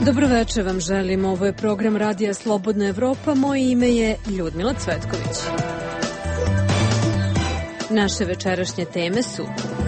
Dobroveče vam želim, ovo je program Radija Slobodna Evropa, moje ime je Ljudmila Cvetković. Naše večerašnje teme su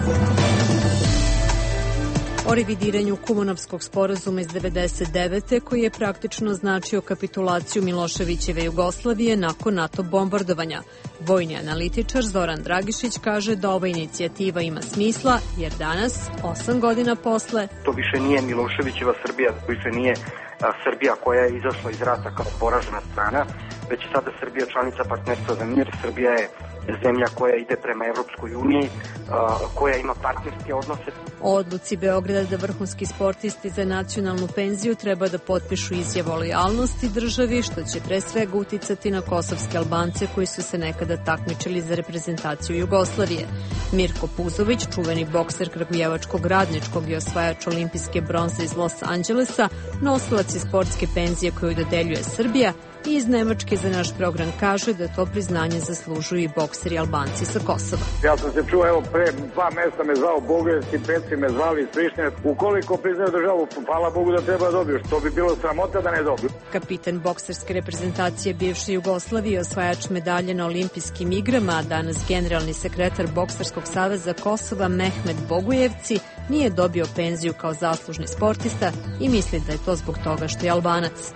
o revidiranju Kumanovskog sporazuma iz 1999. koji je praktično značio kapitulaciju Miloševićeve Jugoslavije nakon NATO bombardovanja. Vojni analitičar Zoran Dragišić kaže da ova inicijativa ima smisla jer danas, 8 godina posle, to više nije Miloševićeva Srbija, to više nije Srbija koja je izašla iz rata kao poražena strana, već je sada Srbija članica Partnerstva za mir. Srbija je zemlja koja ide prema Evropskoj uniji, koja ima partnerske odnose. O odluci Beograda da vrhunski sportisti za nacionalnu penziju treba da potpišu izjavu o lojalnosti državi, što će pre svega uticati na kosovske Albance koji su se nekada takmičili za reprezentaciju Jugoslavije. Mirko Puzović, čuveni bokser kragujevačkog Radničkog i osvajač olimpijske bronze iz Los Angelesa, nosilac je sportske penzije koju dodeljuje Srbija, i iz Nemačke za naš program kaže da to priznanje zaslužuju i bokseri Albanci sa Kosova. Ja sam se čuo, evo, pre 2 mjeseca me zvao Bogojevci, Peci me zvali iz Prištine. Ukoliko priznaju državu, hvala Bogu da treba dobiju, što bi bilo sramota da ne dobiju. Kapitan bokserske reprezentacije bivše Jugoslavije, osvajač medalje na olimpijskim igrama, a danas generalni sekretar Bokserskog saveza Kosova Mehmet Bogojevci, nije dobio penziju kao zaslužni sportista i misli da je to zbog toga što je Albanac.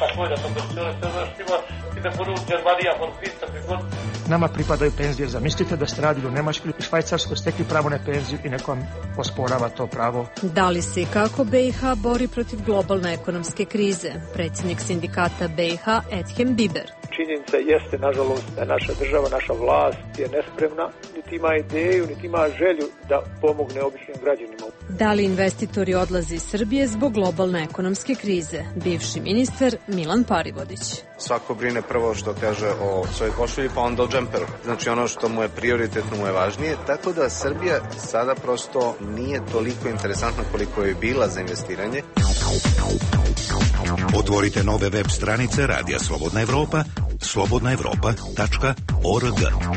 Nama pripadaju penzije. Zamislite da ste radili u Nemačkoj i Švajcarskoj, stekli pravo na penziju i nekom osporava to pravo. Da li se i kako BiH bori protiv globalne ekonomske krize? Predsjednik sindikata BiH Ethem Biber. Činjenica jeste, nažalost, da naša država, naša vlast je nespremna, niti ima ideju, niti ima želju da pomogne običnim građanima. Da li investitori odlaze iz Srbije zbog globalne ekonomske krize? Bivši ministar Milan Parivodić. Svako brine prvo što kaže o svojoj košulji, pa onda o džemperu. Znači ono što mu je prioritetno, mu je važnije. Tako da Srbija sada prosto nije toliko interesantna koliko je bila za investiranje. Otvorite nove web stranice Radija Slobodna Evropa, slobodnaevropa.org.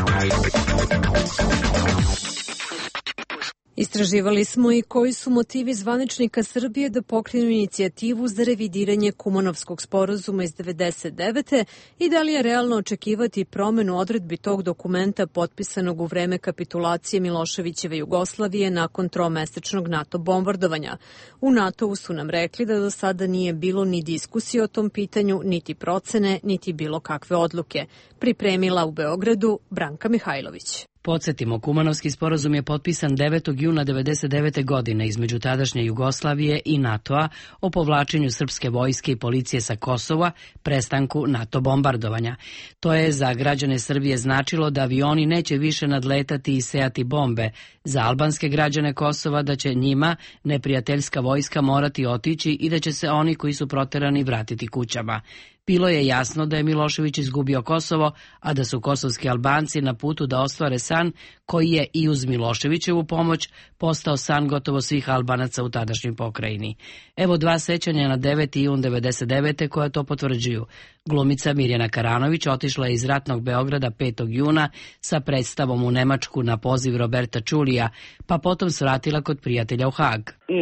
Istraživali smo i koji su motivi zvaničnika Srbije da pokrenu inicijativu za revidiranje Kumanovskog sporazuma iz 1999. i da li je realno očekivati promenu odredbi tog dokumenta potpisanog u vreme kapitulacije Miloševićeve Jugoslavije nakon tromesečnog NATO bombardovanja. U NATO-u su nam rekli da do sada nije bilo ni diskusije o tom pitanju, niti procene, niti bilo kakve odluke. Pripremila u Beogradu Branka Mihajlović. Podsjetimo, Kumanovski sporazum je potpisan 9. juna 1999. godine između tadašnje Jugoslavije i NATO-a o povlačenju srpske vojske i policije sa Kosova, prestanku NATO bombardovanja. To je za građane Srbije značilo da avioni neće više nadletati i sejati bombe, za albanske građane Kosova da će njima neprijateljska vojska morati otići i da će se oni koji su proterani vratiti kućama. Bilo je jasno da je Milošević izgubio Kosovo, a da su kosovski Albanci na putu da ostvare san koji je i uz Miloševićevu pomoć postao san gotovo svih Albanaca u tadašnjoj pokrajini. Evo 2 sećanja na 9. jun 1999. koja to potvrđuju. Glumica Mirjana Karanović otišla je iz ratnog Beograda 5. juna sa predstavom u Nemačku na poziv Roberta Čulija, pa potom svratila kod prijatelja u Hag.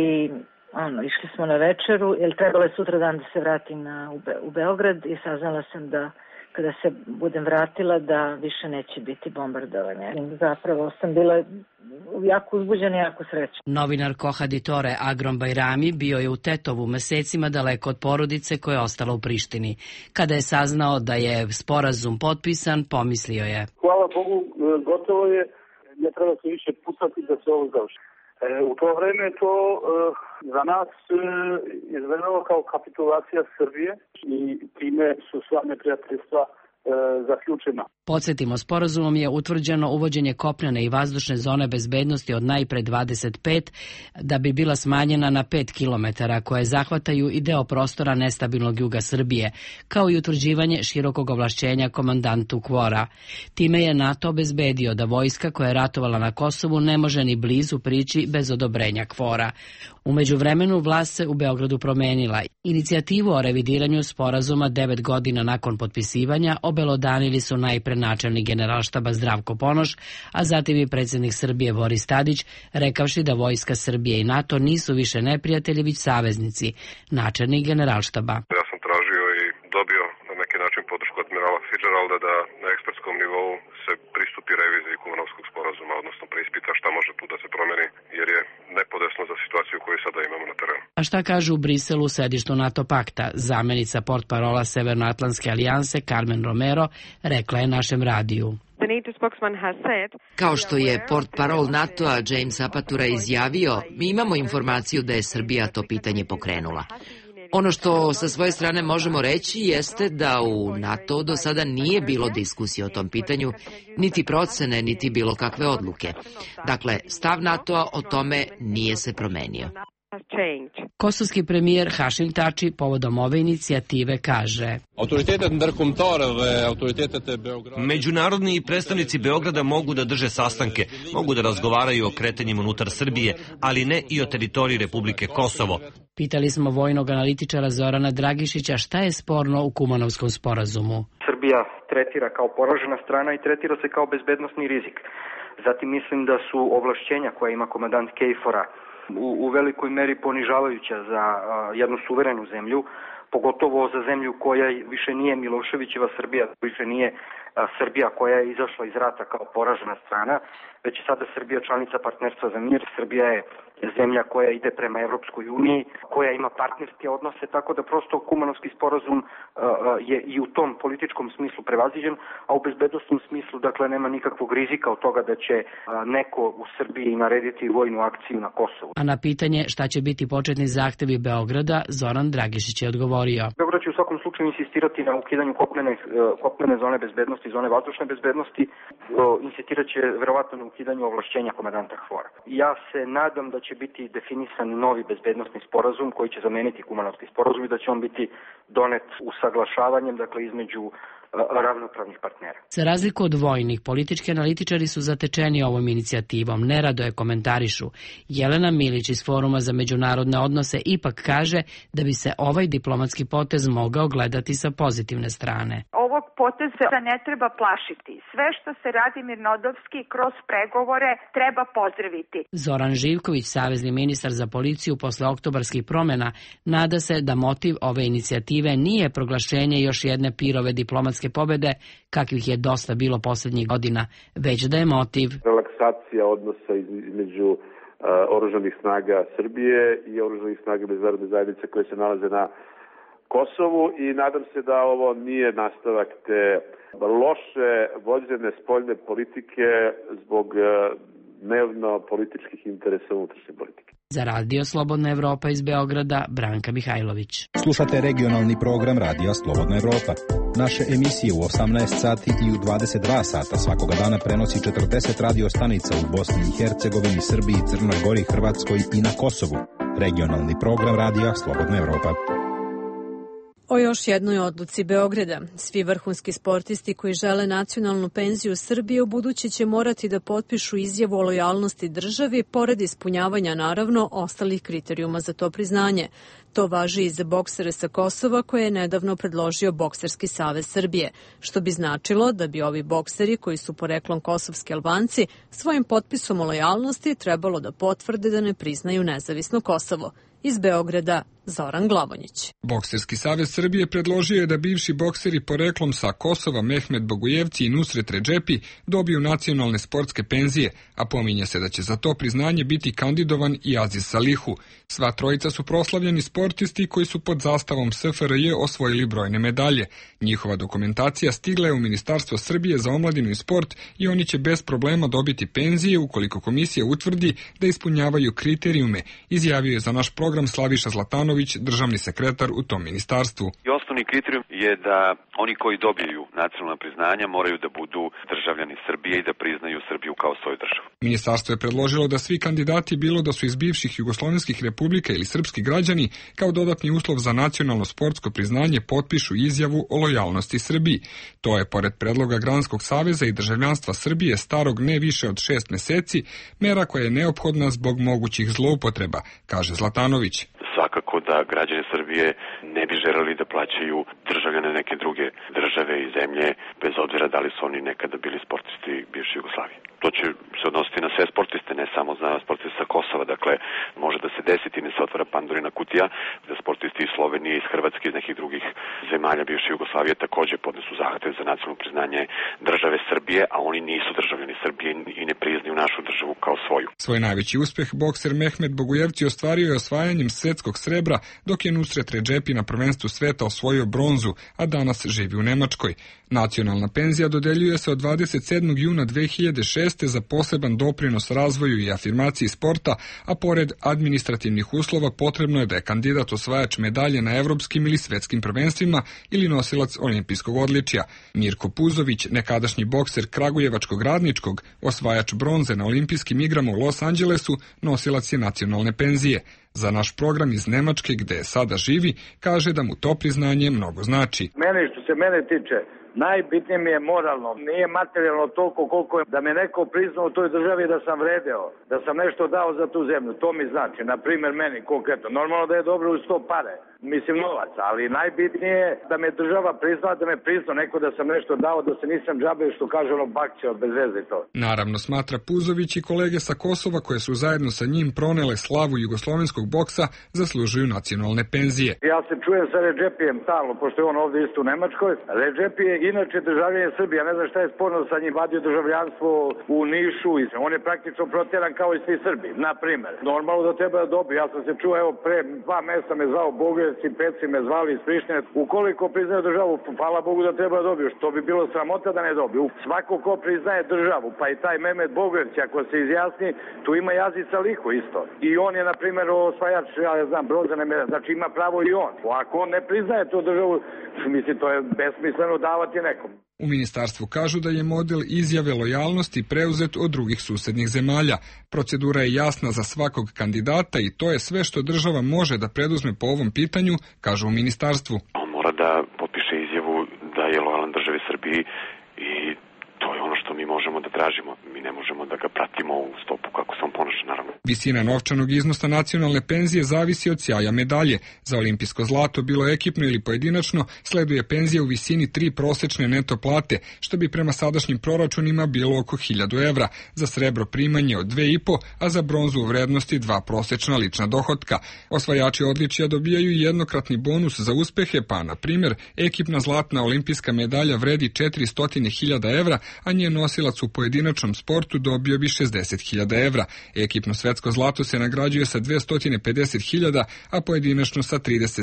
Išli smo na večeru, jer trebalo je sutra dan da se vratim u Beograd i saznala sam da kada se budem vratila da više neće biti bombardovanja. Zapravo sam bila jako uzbuđena i jako srećna. Novinar Kohaditore Agrom Bajrami bio je u Tetovu mesecima daleko od porodice koja je ostala u Prištini. Kada je saznao da je sporazum potpisan, pomislio je: Hvala Bogu, gotovo je, ne treba se više pucati da se ovo završi. U to vreme to za nas izgledalo kao kapitulacija Srbije i time su sva neprijateljstva zaključena. Podsjetimo, sporazumom je utvrđeno uvođenje kopnene i vazdušne zone bezbednosti od najpre 25 da bi bila smanjena na 5 kilometara, koje zahvataju i deo prostora nestabilnog juga Srbije, kao i utvrđivanje širokog ovlašćenja komandantu KFOR-a. Time je NATO obezbedio da vojska koja je ratovala na Kosovu ne može ni blizu prići bez odobrenja KFOR-a. U međuvremenu vlast se u Beogradu promenila. Inicijativu o revidiranju sporazuma 9 godina nakon potpisivanja obelodanili su najpre najpre načelnik Generalštaba Zdravko Ponoš, a zatim i predsjednik Srbije Boris Tadić, rekavši da vojska Srbije i NATO nisu više neprijatelji, već saveznici. Načelnik Generalštaba. Ja sam tražio i dobio na neki način podršku admirala Fitzgeralda da na ekspertskom nivou se pristupi reviziji Kumanovskog sporazuma, odnosno preispita šta može tu da se promeni, jer je nepodesno za situaciju koju sada imamo na terenu. A šta kaže u Briselu, sedištu NATO pakta? Zamenica portparola Severnoatlantske alijanse Carmen Romero rekla je našem radiju. Kao što je portparol NATO-a James Apatura izjavio, mi imamo informaciju da je Srbija to pitanje pokrenula. Ono što sa svoje strane možemo reći jeste da u NATO do sada nije bilo diskusije o tom pitanju, niti procene, niti bilo kakve odluke. Dakle, stav NATO-a o tome nije se promenio. Kosovski premijer Hašim Tači povodom ove inicijative kaže: Međunarodni predstavnici Beograda mogu da drže sastanke, mogu da razgovaraju o kretanjima unutar Srbije, ali ne i o teritoriji Republike Kosovo. Pitali smo vojnog analitičara Zorana Dragišića šta je sporno u Kumanovskom sporazumu. Srbija tretira kao poražena strana i tretira se kao bezbednosni rizik. Zatim mislim da su ovlašćenja koje ima komandant KFOR-a u velikoj meri ponižavajuća za jednu suverenu zemlju, pogotovo za zemlju koja više nije Miloševićeva Srbija, više nije Srbija koja je izašla iz rata kao poražena strana, već je sada Srbija članica Partnerstva za mir. Srbija je zemlja koja ide prema Evropskoj uniji, koja ima partnerske odnose, tako da prosto Kumanovski sporazum je i u tom političkom smislu prevaziđen, a u bezbednosnom smislu, dakle, nema nikakvog rizika od toga da će neko u Srbiji narediti vojnu akciju na Kosovu. A na pitanje šta će biti početni zahtevi Beograda, Zoran Dragišić je odgovorio: Beograd će u svakom slučaju insistirati na ukidanju kopnene zone bezbednosti, zone vazdušne bezbednosti, insistirat će verovatno na ukidanju ovlašćenja komandanta KFOR-a. Ja se nadam da će biti definisan novi bezbednosni sporazum koji će zameniti Kumanovski sporazum i da će on biti donet usaglašavanjem, dakle, između ravnopravnih partnera. Za razliku od vojnih, politički analitičari su zatečeni ovom inicijativom, nerado je komentarišu. Jelena Milić iz Foruma za međunarodne odnose ipak kaže da bi se ovaj diplomatski potez mogao gledati sa pozitivne strane. Ovog poteza ne treba plašiti. Sve što se radi mirnodopski kroz pregovore treba pozdraviti. Zoran Živković, savezni ministar za policiju posle oktobarskih promjena, nada se da motiv ove inicijative nije proglašenje još jedne pirove diplomatske pobede, kakvih je dosta bilo posljednjih godina, već da je motiv relaksacija odnosa između oružanih snaga Srbije i oružanih snaga međunarodne zajednice koje se nalaze na Kosovu, i nadam se da ovo nije nastavak te loše vođene spoljne politike zbog dnevno političkih interesa unutrašnje politike. Za Radio Slobodna Evropa iz Beograda, Branka Mihajlović. Slušate regionalni program Radija Slobodna Evropa. Naše emisije u 18 sati i u 22 sata svakoga dana prenosi 40 radio stanica u Bosni i Hercegovini, Srbiji, Crnoj Gori, Hrvatskoj i na Kosovu. Regionalni program Radija Slobodna Evropa. O još jednoj odluci Beograda. Svi vrhunski sportisti koji žele nacionalnu penziju Srbije u buduće će morati da potpišu izjavu o lojalnosti državi, pored ispunjavanja, naravno, ostalih kriterijuma za to priznanje. To važi i za boksere sa Kosova koje je nedavno predložio Bokserski savez Srbije, što bi značilo da bi ovi bokseri, koji su poreklom kosovski Albanci, svojim potpisom o lojalnosti trebalo da potvrde da ne priznaju nezavisno Kosovo. Iz Beograda, Zoran Glavonjić. Bokserski savez Srbije predložio je da bivši bokseri poreklom sa Kosova Mehmet Bogujevci i Nusret Redžepi dobiju nacionalne sportske penzije, a pominje se da će za to priznanje biti kandidovan i Aziz Salihu. Sva trojica su proslavljeni sportisti koji su pod zastavom SFRJ osvojili brojne medalje. Njihova dokumentacija stigla je u Ministarstvo Srbije za omladinu i sport i oni će bez problema dobiti penzije ukoliko komisija utvrdi da ispunjavaju kriterijume, izjavio je za naš program Slaviša Zlatanović, državni sekretar u tom ministarstvu. I osnovni kriterijum je da oni koji dobiju nacionalna priznanja moraju da budu državljani Srbije i da priznaju Srbiju kao svoju državu. Ministarstvo je predložilo da svi kandidati, bilo da su iz bivših jugoslovenskih republika ili srpski građani, kao dodatni uslov za nacionalno sportsko priznanje potpišu izjavu o lojalnosti Srbiji. To je, pored predloga Granskog saveza i državljanstva Srbije starog ne više od 6 meseci, mera koja je neophodna zbog mogućih zloupotreba, kaže Zlatanović. Svakako da da građani Srbije ne bi želeli da plaćaju državljane neke druge države i zemlje, bez obzira da li su oni nekada bili sportisti bivše Jugoslavije. To će se odnositi na sve sportiste, ne samo na sportiste sa Kosova. Dakle, može da se desiti, ne se otvara Pandorina kutija, da sportisti iz Slovenije, iz Hrvatske, iz nekih drugih zemalja bivše Jugoslavije takođe podnesu zahtev za nacionalno priznanje države Srbije, a oni nisu državljani Srbije i ne priznaju našu državu kao svoju. Svoj najveći uspeh bokser Mehmet Bogujevci ostvario je osvajanjem svetskog srebra, dok je Nusret Redžepi na prvenstvu sveta osvojio bronzu, a danas živi u Nemačkoj. Nacionalna penzija dodeljuje se od 27. juna 2006. za poseban doprinos razvoju i afirmaciji sporta, a pored administrativnih uslova potrebno je da je kandidat osvajač medalje na evropskim ili svetskim prvenstvima ili nosilac olimpijskog odličja. Mirko Puzović, nekadašnji bokser Kragujevačkog Radničkog, osvajač bronze na olimpijskim igrama u Los Angelesu, nosilac je nacionalne penzije. Za naš program iz Nemačke, gde sada živi, kaže da mu to priznanje mnogo znači. Što se mene tiče, najbitnije mi je moralno, nije materijalno toliko koliko je da me neko priznao u toj državi da sam vredeo, da sam nešto dao za tu zemlju, to mi znači, na primjer meni konkretno. Normalno da je dobro uz to pare, mislim novac, ali najbitnije je da me država priznala, da me priznao neko da sam nešto dao, da se nisam džabe što kaže ono bakćeo bez veze to. Naravno, smatra Puzović, i kolege sa Kosova koje su zajedno sa njim pronele slavu jugoslovenskog boksa zaslužuju nacionalne penzije. Ja se čujem sa Redžepijem stalno, pošto je on ovdje isto u Nemačkoj. Redžepi je inače državljanin Srbije, ja ne znam šta je sporno sa njim, vadio državljanstvo u Nišu i on je praktično protjeran kao i svi Srbi, na primjer. Normalno da treba da dobije, ja sam se čuo, evo pre 2 mjeseca me zvao Bogujevci, Peci me zvali iz Prištine, ukoliko priznaju državu, hvala Bogu da treba da dobiju, što bi bilo sramota da ne dobiju. Svako ko priznaje državu, pa i taj Mehmet Bogujevci, ako se izjasni, tu ima Jazica Liho isto. I on je, na primjer, osvajač, ja ne znam, bronzane medalje, znači ima pravo i on. Ako on ne priznaje tu državu, mislim, to je besmisleno davati nekom. U ministarstvu kažu da je model izjave lojalnosti preuzet od drugih susednih zemalja. Procedura je jasna za svakog kandidata i to je sve što država može da preduzme po ovom pitanju, kažu u ministarstvu. On mora da potpiše izjavu da je lojalan državi Srbiji i to je ono što mi možemo da tražimo. Mi ne možemo da ga pratimo u stopu kako se on ponaša, naravno. Visina novčanog iznosa nacionalne penzije zavisi od sjaja medalje. Za olimpijsko zlato, bilo ekipno ili pojedinačno, sleduje penzija u visini 3 prosečne neto plate, što bi prema sadašnjim proračunima bilo oko 1000 evra, za srebro primanje od 2,5, a za bronzu u vrednosti 2 prosečna lična dohotka. Osvajači odličja dobijaju jednokratni bonus za uspehe, pa, na primjer, ekipna zlatna olimpijska medalja vredi 400.000 evra, a njen nosilac u pojedinačnom sportu dobio bi 60.000 evra. Ekipno svetsko zlato se nagrađuje sa 250.000, a pojedinačno sa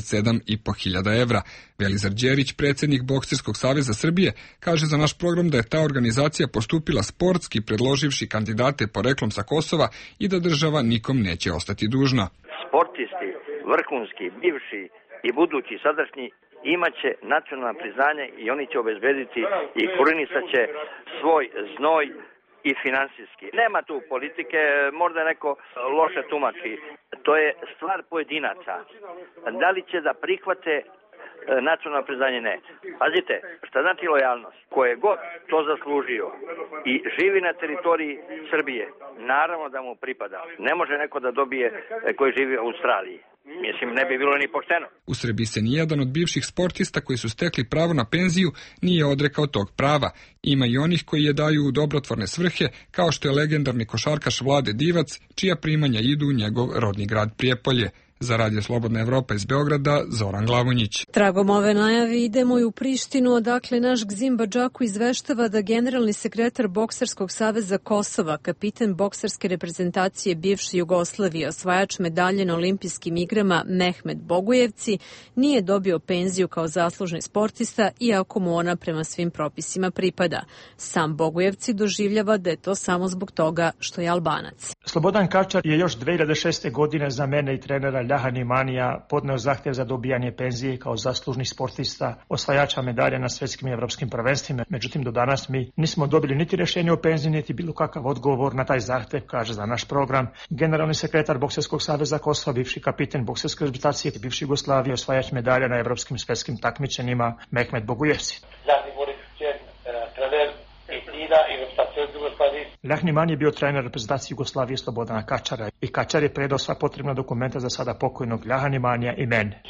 37.500 evra. Velizar Đerić, predsjednik Bokserskog saveza Srbije, kaže za naš program da je ta organizacija postupila sportski, predloživši kandidate poreklom sa Kosova i da država nikom neće ostati dužna. Sportisti, vrhunski, bivši i budući, sadašnji, imaće nacionalno priznanje i oni će obezbediti i korenisat će svoj znoj i finansijski. Nema tu politike, možda neko loše tumači. To je stvar pojedinaca. Da li će da prihvate nacionalno priznanje? Ne. Pazite, šta znači lojalnost? Ko je god to zaslužio i živi na teritoriji Srbije, naravno da mu pripada. Ne može neko da dobije koji živi u Australiji. Mislim, ne bi bilo ni pošteno. U Srbiji se nijedan od bivših sportista koji su stekli pravo na penziju nije odrekao tog prava. Ima i onih koji je daju u dobrotvorne svrhe, kao što je legendarni košarkaš Vlade Divac, čija primanja idu u njegov rodni grad Prijepolje. Za Radio Slobodna Evropa iz Beograda, Zoran Glavonjić. Tragom ove najavi idemo i u Prištinu, odakle naš Gzim Badžaku izveštava da generalni sekretar Bokserskog saveza Kosova, kapiten bokserske reprezentacije bivše Jugoslavije, osvajač medalje na olimpijskim igrama Mehmet Bogujevci, nije dobio penziju kao zaslužni sportista, iako mu ona prema svim propisima pripada. Sam Bogujevci doživljava da je to samo zbog toga što je Albanac. Slobodan Kačar je još 2006. godine za mene i trenera Ljahan Imanija podneo zahtjev za dobijanje penzije kao zaslužni sportista, osvajača medalja na svjetskim i evropskim prvenstvima. Međutim, do danas mi nismo dobili niti rješenje o penziji, niti bilo kakav odgovor na taj zahtjev, kaže za naš program generalni sekretar Bokserskog saveza Kosova, bivši kapiten bokserske reprezentacije bivše Jugoslavije, osvajač medalja na evropskim svjetskim takmičenjima Mehmet Bogujevci. Ljahan je bio trener reprezentacije Jugoslavije Slobodana Kačara i Kačar je predao sva potrebna dokumenta za sada pokojnog Ljahan i mene.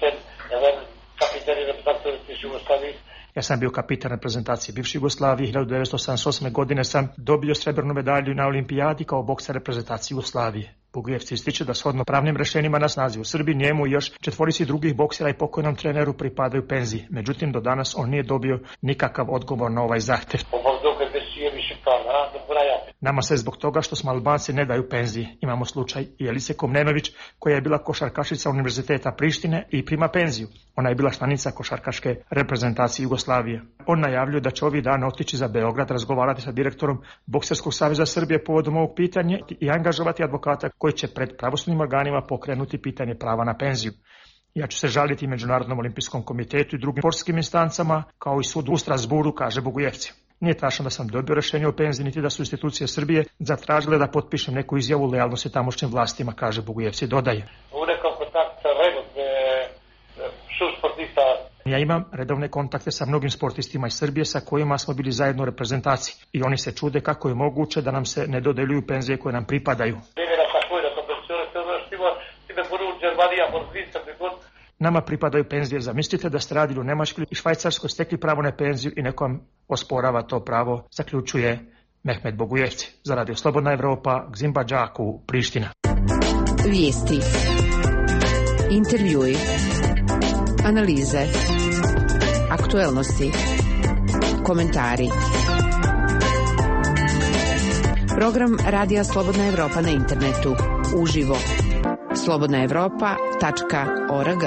Ja sam bio kapitan reprezentacije bivše Jugoslavije. 1988. godine sam dobio srebrnu medalju na olimpijadi kao bokser reprezentacije Jugoslavije. Bogujevci ističe da shodno pravnim rešenjima na snazi u Srbiji njemu i još 4 drugih boksera i pokojnom treneru pripadaju penziji. Međutim, do danas on nije dobio nikakav odgovor na ovaj zahtev. Nama se zbog toga što smo Albanci ne daju penzije. Imamo slučaj Jelice Komnenović koja je bila košarkašica Univerziteta Prištine i prima penziju. Ona je bila članica košarkaške reprezentacije Jugoslavije. On najavljuje da će ovih dana otići za Beograd, razgovarati sa direktorom Bokserskog saveza Srbije povodom ovog pitanja i angažovati advokata koji će pred pravosudnim organima pokrenuti pitanje prava na penziju. Ja ću se žaliti Međunarodnom olimpijskom komitetu i drugim sportskim instancama, kao i sudu u Strasburu, kaže Bogujevci. Nije tačno da sam dobio rešenje o penziji, niti da su institucije Srbije zatražile da potpišem neku izjavu lojalnosti tamošnjim vlastima, kaže Bogujevci, dodaje. Ja imam redovne kontakte sa mnogim sportistima iz Srbije sa kojima smo bili zajedno u reprezentaciji i oni se čude kako je moguće da nam se ne dodeljuju penzije koje nam pripadaju. Nama pripadaju penzije. Zamislite da ste radili u Nemačkoj i Švajcarskoj, stekli pravo na penziju i nekom osporava to pravo, zaključuje Mehmet Bogujevci. Za Radio Slobodna Evropa, Gzimba Đaku, Priština. Vijesti, intervjui, analize, aktuelnosti, komentari. Program Radija Slobodna Evropa na internetu, uživo. slobodnaevropa.org.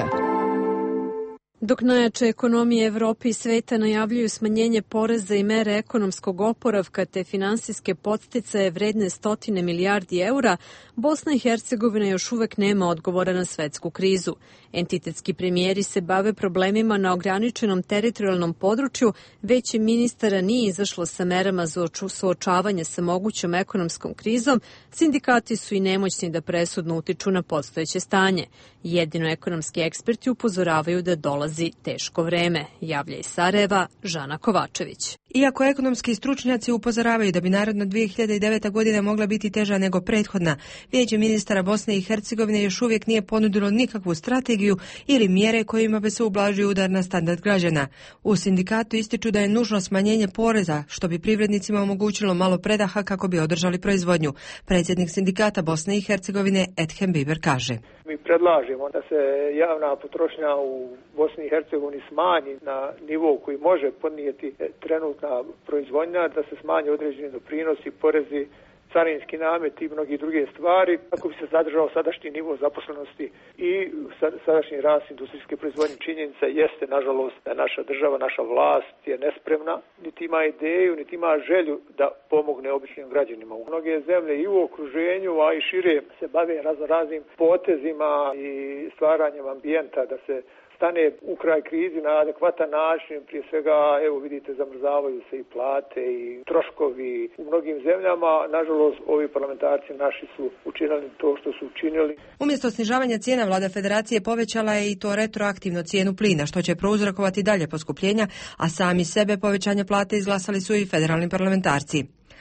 Dok najjače ekonomije Evrope i sveta najavljuju smanjenje poreza i mere ekonomskog oporavka te finansijske podsticaje vredne 100 milijardi eura, Bosna i Hercegovina još uvek nema odgovora na svetsku krizu. Entitetski premijeri se bave problemima na ograničenom teritorijalnom području, već i ministara nije izašlo sa merama za suočavanje sa mogućom ekonomskom krizom, sindikati su i nemoćni da presudno utiču na postojeće stanje. Jedino ekonomski eksperti upozoravaju da dolazi teško vreme, javlja iz Sarajeva Žana Kovačević. Iako ekonomski stručnjaci upozoravaju da bi naredna 2009. godina mogla biti teža nego prethodna, Vijeće ministara Bosne i Hercegovine još uvijek nije ponudilo nikakvu strategiju ili mjere kojima bi se ublažio udar na standard građana. U sindikatu ističu da je nužno smanjenje poreza, što bi privrednicima omogućilo malo predaha kako bi održali proizvodnju. Predsjednik sindikata Bosne i Hercegovine Edhem Biber kaže: Mi predlažemo da se javna potrošnja u Bosni i Hercegovini smanji na nivo koji može podnijeti trenutna proizvodnja, da se smanje određeni doprinosi, porezi, carinski namet i mnogi druge stvari, kako bi se zadržao sadašnji nivo zaposlenosti i sadašnji rast industrijske proizvodnje. Činjenica jeste, nažalost, da naša država, naša vlast je nespremna, niti ima ideju, niti ima želju da pomogne običnim građanima. U mnoge zemlje i u okruženju, a i šire se bave raznim potezima i stvaranjem ambijenta da se stane u kraj krizi na adekvatan način. Prije svega, evo vidite, zamrzavaju se i plate i troškovi u mnogim zemljama. Nažalost, ovi parlamentarci naši su učinili to što su učinili. Umjesto snižavanja cijena, vlada federacije povećala je i to retroaktivno cijenu plina, što će prouzrokovati dalje poskupljenja, a sami sebe povećanje plate izglasali su i federalni parlamentarci.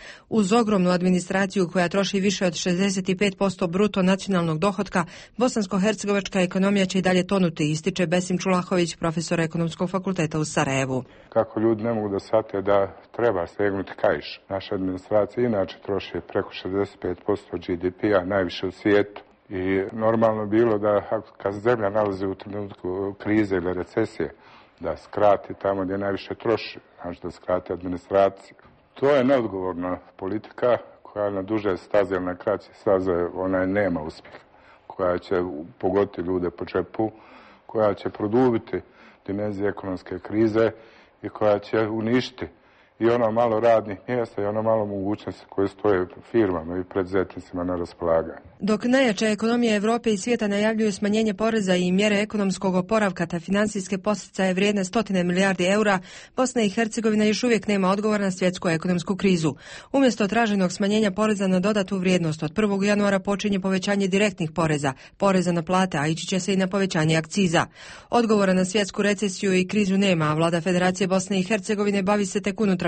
Uz ogromnu administraciju koja troši više od 65% bruto nacionalnog dohotka, bosansko-hercegovačka ekonomija će i dalje tonuti, ističe Besim Čulahović, profesor ekonomskog fakulteta u Sarajevu. Kako ljudi ne mogu da shvate da treba stegnuti kaiš. Naša administracija inače troši preko 65% GDP-a, najviše u svijetu. I normalno bilo da kad zemlja nalazi u trenutku krize ili recesije, da skrati tamo gdje najviše troši, znači da skrati administraciju. To je neodgovorna politika koja na duže staze ili na kraće staze ona nema uspjeha, koja će pogoditi ljude po džepu, koja će produbiti dimenzije ekonomske krize i koja će uništiti i ono malo radnih mjesta i ono malo mogućnosti koje stoje firmama i preduzetnicima na raspolaganju. Dok najjače ekonomije Evrope i svijeta najavljuju smanjenje poreza i mjere ekonomskog oporavka te financijske podsticaje vrijedne 100 milijardi eura, Bosna i Hercegovina još uvijek nema odgovor na svjetsku ekonomsku krizu. Umjesto traženog smanjenja poreza na dodatu vrijednost, od 1. januara počinje povećanje direktnih poreza na plate, a ići će se i na povećanje akciza. Odgovora na svjetsku recesiju i krizu nema, a vlada Federacije Bosne i Hercegovine bavi se tek unutrašnjim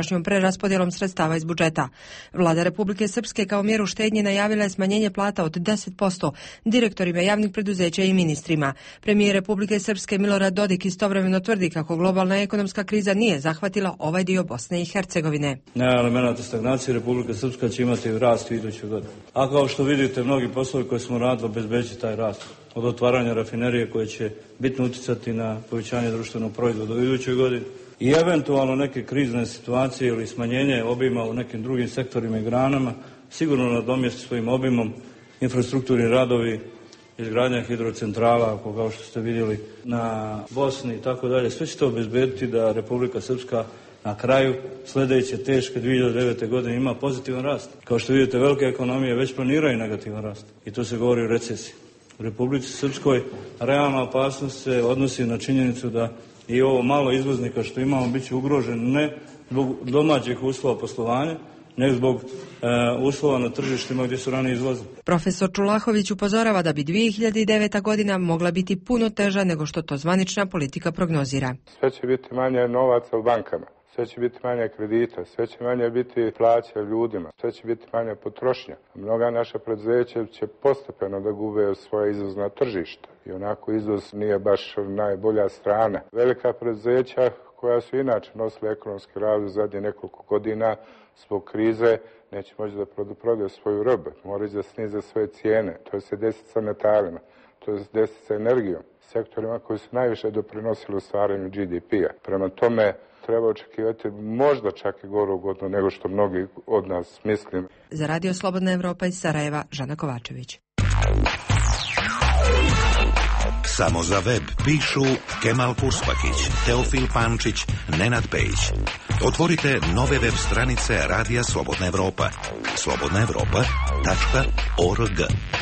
jučerašnjom preraspodjelom sredstava iz budžeta. Vlada Republike Srpske kao mjeru štednje najavila je smanjenje plata od 10% direktorima javnih preduzeća i ministrima. Premijer Republike Srpske Milorad Dodik istovremeno tvrdi kako globalna ekonomska kriza nije zahvatila ovaj dio Bosne i Hercegovine. Nema elemenata stagnacije, Republika Srpska će imati rast u idućoj godini. A kao što vidite, mnogi poslovi koje smo radili obezbeđuju taj rast. Od otvaranja rafinerije koje će bitno uticati na povećanje društvenog proizvoda u idućoj godini i eventualno neke krizne situacije ili smanjenje obima u nekim drugim sektorima i granama, sigurno nadomjesti svojim obimom infrastrukturni radovi, izgradnja hidrocentrala, kao što ste vidjeli na Bosni i tako dalje. Sve će to obezbediti da Republika Srpska na kraju sljedeće teške 2009. godine ima pozitivan rast. Kao što vidite, velike ekonomije već planiraju negativan rast i to se govori o recesiji. U Republici Srpskoj realna opasnost se odnosi na činjenicu da i ovo malo izvoznika što imamo bit će ugrožen ne zbog domaćih uslova poslovanja, nego zbog uslova na tržištima gdje su ranije izvozili. Profesor Čulahović upozorava da bi 2009. godina mogla biti puno teža nego što to zvanična politika prognozira. Sve će biti manje novaca u bankama, sve će biti manje kredita, sve će manje biti plaća ljudima, sve će biti manje potrošnja. Mnoga naša preduzeća će postepeno da gube svoje izvozna tržišta i onako izvoz nije baš najbolja strana. Velika preduzeća koja su inače nosila ekonomski razvoj zadnje nekoliko godina zbog krize neće moći da prodaju svoju robu, moraju da snize svoje cijene, to se desiti sa metalima, to se desiti sa energijom, sektorima koji su najviše doprinosili u stvaranju GDP-a. Prema tome, treba očekivati možda čak i goru godinu nego što mnogi od nas mislim. Za Radio Slobodna Evropa iz Sarajeva, Žana Kovačević. Samo za web pišu Kemal Purspakić, Teofil Pančić, Nenad Pejić. Otvorite nove web stranice Radija Slobodna Evropa. slobodnaevropa.org.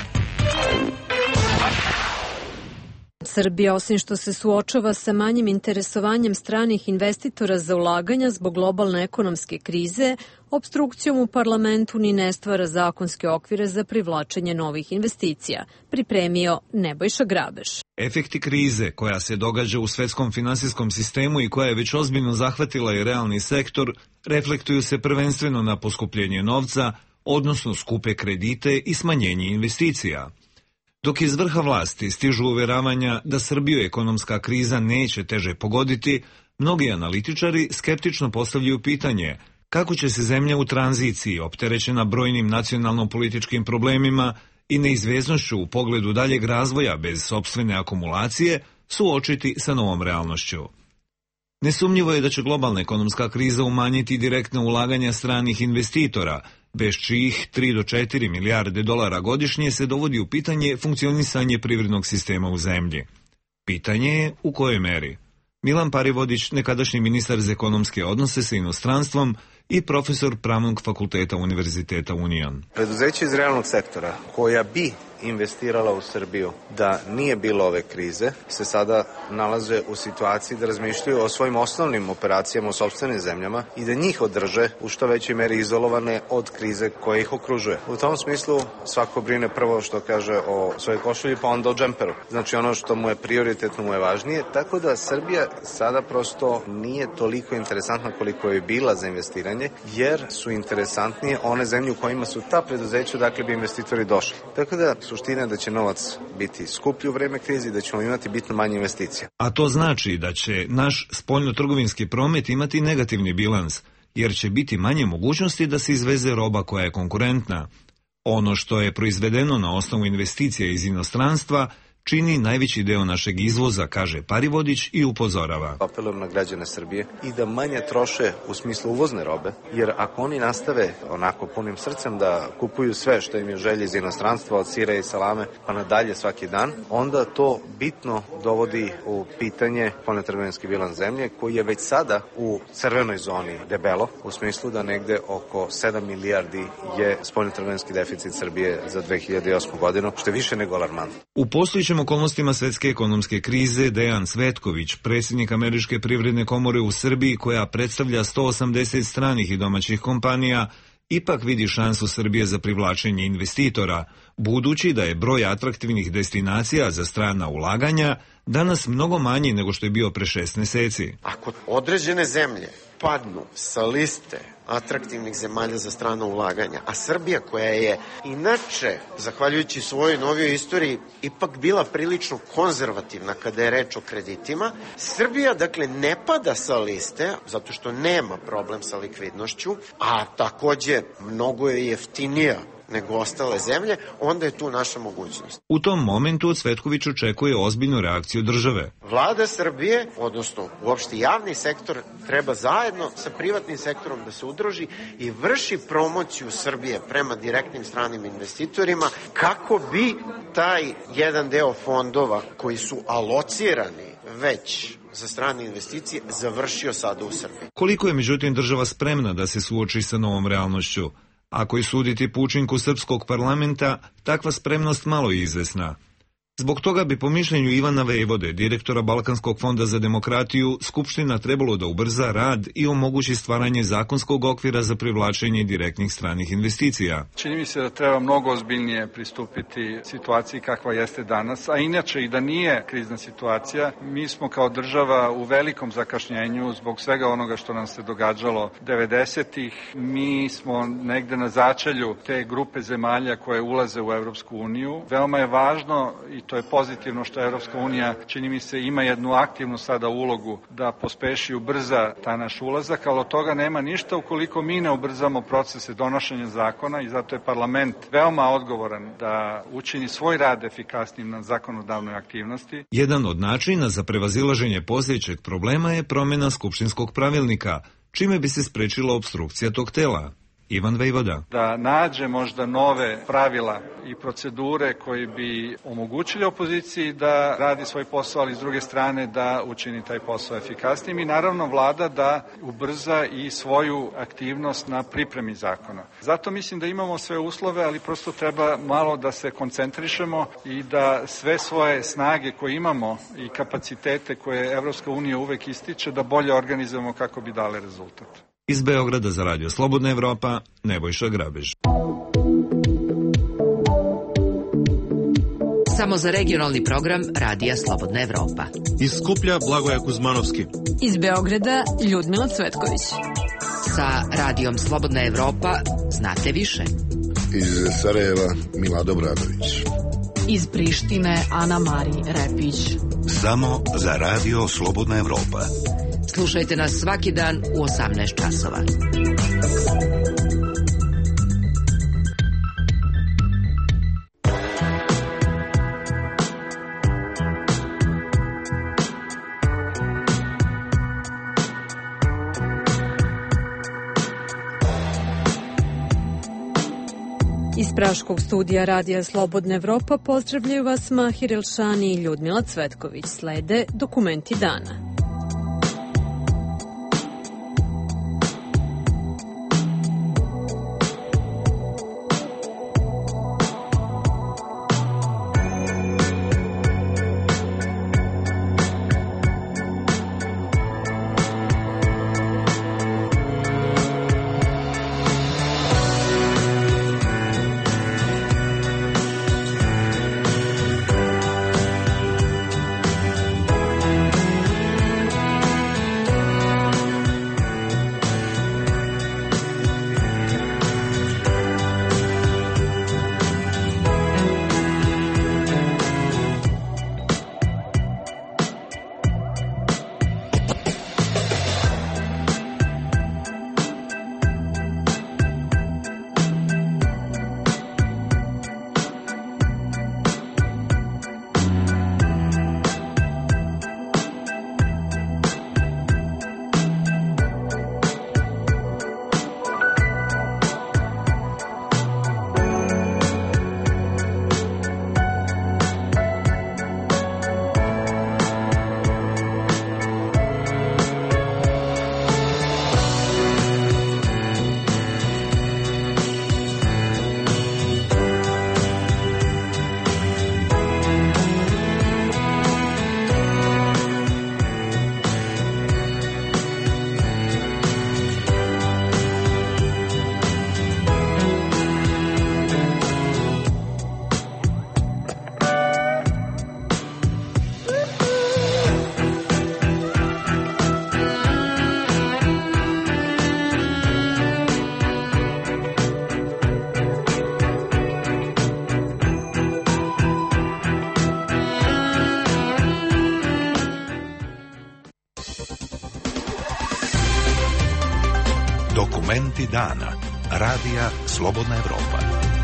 Srbija, osim što se suočava sa manjim interesovanjem stranih investitora za ulaganja zbog globalne ekonomske krize, opstrukcijom u parlamentu ni ne stvara zakonske okvire za privlačenje novih investicija, pripremio Nebojša Grabeš. Efekti krize koja se događa u svetskom finansijskom sistemu i koja je već ozbiljno zahvatila i realni sektor, reflektuju se prvenstveno na poskupljenje novca, odnosno skupe kredite i smanjenje investicija. Dok iz vrha vlasti stižu uveravanja da Srbiju ekonomska kriza neće teže pogoditi, mnogi analitičari skeptično postavljaju pitanje kako će se zemlja u tranziciji, opterećena brojnim nacionalno-političkim problemima i neizvjesnošću u pogledu daljeg razvoja bez sopstvene akumulacije, suočiti sa novom realnošću. Nesumnjivo je da će globalna ekonomska kriza umanjiti direktna ulaganja stranih investitora, bez čijih 3 do 4 milijarde dolara godišnje se dovodi u pitanje funkcionisanje privrednog sistema u zemlji. Pitanje je u kojoj meri. Milan Parivodić, nekadašnji ministar za ekonomske odnose sa inostranstvom i profesor Pravnog fakulteta Univerziteta Union. Preduzeće iz realnog sektora koja bi investirala u Srbiju da nije bilo ove krize, se sada nalaze u situaciji da razmišljaju o svojim osnovnim operacijama u sopstvenim zemljama i da njih održe u što većoj meri izolovane od krize koja ih okružuje. U tom smislu svako brine prvo što kaže o svojoj košulji, pa onda o džemperu. Znači ono što mu je prioritetno mu je važnije, tako da Srbija sada prosto nije toliko interesantna koliko je bila za investiranje, jer su interesantnije one zemlje u kojima su ta preduzeća, dakle bi investitori došli. Tako da suština je da će novac biti skuplji u vreme krize i da ćemo imati bitno manje investicija. A to znači da će naš spoljnotrgovinski promet imati negativni bilans, jer će biti manje mogućnosti da se izveze roba koja je konkurentna. Ono što je proizvedeno na osnovu investicija iz inostranstva čini najveći deo našeg izvoza, kaže Parivodić i upozorava. Apelujem na građane Srbije i da manje troše u smislu uvozne robe, jer ako oni nastave onako punim srcem da kupuju sve što im je želje iz inostranstva, od sira i salame pa nadalje svaki dan, onda to bitno dovodi u pitanje spoljnotrgovinski bilans zemlje, koji je već sada u crvenoj zoni debelo, u smislu da negde oko 7 milijardi je spoljnotrgovinski deficit Srbije za 2008. godinu, što je više nego alarmantno. U postojećem okolnostima svetske ekonomske krize, Dejan Cvetković, predsjednik Američke privredne komore u Srbiji, koja predstavlja 180 stranih i domaćih kompanija, ipak vidi šansu Srbije za privlačenje investitora, budući da je broj atraktivnih destinacija za strana ulaganja danas mnogo manji nego što je bio pre 6 meseci. Ako određene zemlje padnu sa liste atraktivnih zemalja za strano ulaganja, a Srbija koja je inače, zahvaljujući svojoj novijoj istoriji, ipak bila prilično konzervativna kada je reč o kreditima, Srbija, dakle, ne pada sa liste, zato što nema problem sa likvidnošću, a takođe mnogo je jeftinija nego ostale zemlje, onda je tu naša mogućnost. U tom momentu Cvetković očekuje ozbiljnu reakciju države. Vlada Srbije, odnosno uopšte javni sektor, treba zajedno sa privatnim sektorom da se udruži i vrši promociju Srbije prema direktnim stranim investitorima kako bi taj jedan deo fondova koji su alocirani već za strane investicije završio sada u Srbiji. Koliko je međutim država spremna da se suoči sa novom realnošću? Ako je suditi po učinku srpskog parlamenta, takva spremnost malo je izvesna. Zbog toga bi po mišljenju Ivana Vejvode, direktora Balkanskog fonda za demokratiju, Skupština trebalo da ubrza rad i omogući stvaranje zakonskog okvira za privlačenje direktnih stranih investicija. Čini mi se da treba mnogo ozbiljnije pristupiti situaciji kakva jeste danas, a inače i da nije krizna situacija, mi smo kao država u velikom zakašnjenju zbog svega onoga što nam se događalo 90-ih. Mi smo negde na začelju te grupe zemalja koje ulaze u Evropsku uniju. Veoma je važno i to je pozitivno što Evropska unija, čini mi se, ima jednu aktivnu sada ulogu da pospeši i ubrza ta naš ulazak, ali od toga nema ništa ukoliko mi ne ubrzamo procese donošenja zakona i zato je parlament veoma odgovoran da učini svoj rad efikasnim na zakonodavnoj aktivnosti. Jedan od načina za prevazilaženje postojećeg problema je promjena skupštinskog pravilnika, čime bi se sprečila opstrukcija tog tela. Ivan Vejvoda. Da nađe možda nove pravila i procedure koji bi omogućili opoziciji da radi svoj posao, ali s druge strane da učini taj posao efikasnim i naravno vlada da ubrza i svoju aktivnost na pripremi zakona. Zato mislim da imamo sve uslove, ali prosto treba malo da se koncentrišemo i da sve svoje snage koje imamo i kapacitete koje Evropska unija uvek ističe da bolje organizujemo kako bi dale rezultat. Iz Beograda za Radio Slobodna Evropa, Nebojša Grabež. Samo za regionalni program Radija Slobodna Evropa. Iz Skuplja Blagoja Kuzmanovski. Iz Beograda Ljudmila Cvetković. Sa Radijom Slobodna Evropa znate više. Iz Sarajeva Milado Bradović. Iz Prištine Ana Mari Repić. Samo za Radio Slobodna Evropa. Slušajte nas svaki dan u 18 časova. Iz Praškog studija Radija Slobodna Evropa pozdravljaju vas Mahir Elšani i Ljudmila Cvetković. Slede dokumenti dana. Dokumenti dana. Radija Slobodna Evropa.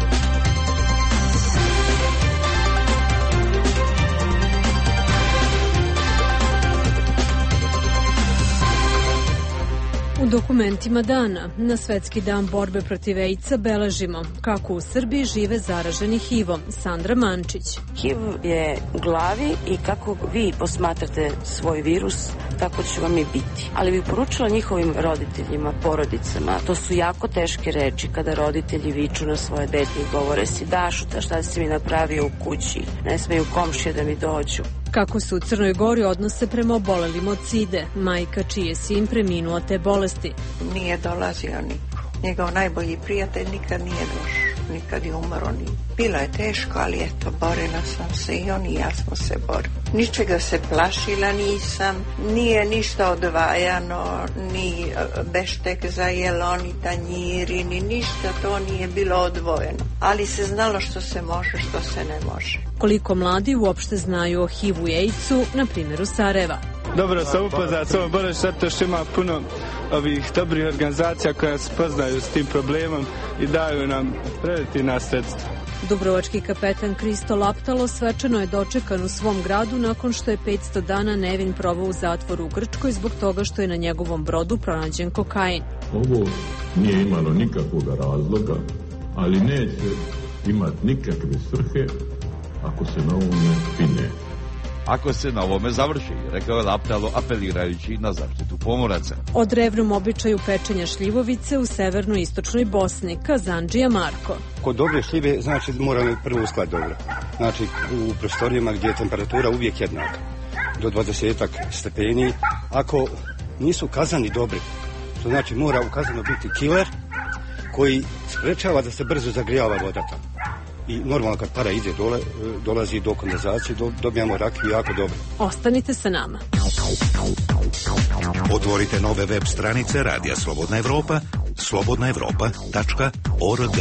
U dokumentima dana na Svetski dan borbe protiv AIDS-a beležimo kako u Srbiji žive zaraženi HIV-om. Sandra Mančić. HIV je u glavi i kako vi posmatrate svoj virus, tako će vam i biti. Ali bih poručila njihovim roditeljima, porodicama, to su jako teške reči kada roditelji viču na svoje dete i govore si Dašu, šta si mi napravio u kući, ne smeju komšije da mi dođu. Kako se u Crnoj Gori odnose prema obolelim od side, majka čiji je sin preminuo te bolesti. Nije dolazio niko. Njegov najbolji prijatelj nikad nije došao, nikad je umro. Bilo je teško, ali eto, borila sam se i on i ja smo se borili. Ničega se plašila nisam, nije ništa odvajano, ni beštek za jelo, ni tanjiri, ni ništa, to nije bilo odvojeno. Ali se znalo što se može, što se ne može. Koliko mladi uopšte znaju o HIV-u i AIDS-u, na primjeru Sarajeva. Dobro sam upoznat s ovom bolešću, zato što ima puno ovih dobrih organizacija koja se poznaju s tim problemom i daju nam preventivna sredstva. Dubrovački kapetan Kristo Laptalo svečano je dočekan u svom gradu nakon što je 500 dana nevin provao u zatvoru u Grčkoj zbog toga što je na njegovom brodu pronađen kokain. Ovo nije imalo nikakvog razloga, ali neće imati nikakve svrhe ako se na ovome pine. Ako se na ovome završi, rekao je Laptalo apelirajući na zaštitu pomoraca. O drevnom običaju pečenja šljivovice u severnoj-istočnoj Bosni, Kazandžija Marko. Kod dobre šljive, znači moramo prvo uskladiti dobro. Znači u prostorijama gdje je temperatura uvijek jednaka, do 20 stepeni. Ako nisu kazani dobri, to znači mora u kazanu biti kiler koji sprečava da se brzo zagrijava voda tamo. I normalno kad para ide dole, dolazi do kondenzacije, dobijamo rakiju jako dobro. Ostanite sa nama. Otvorite nove web stranice Radija Slobodna Evropa, slobodnaevropa.org.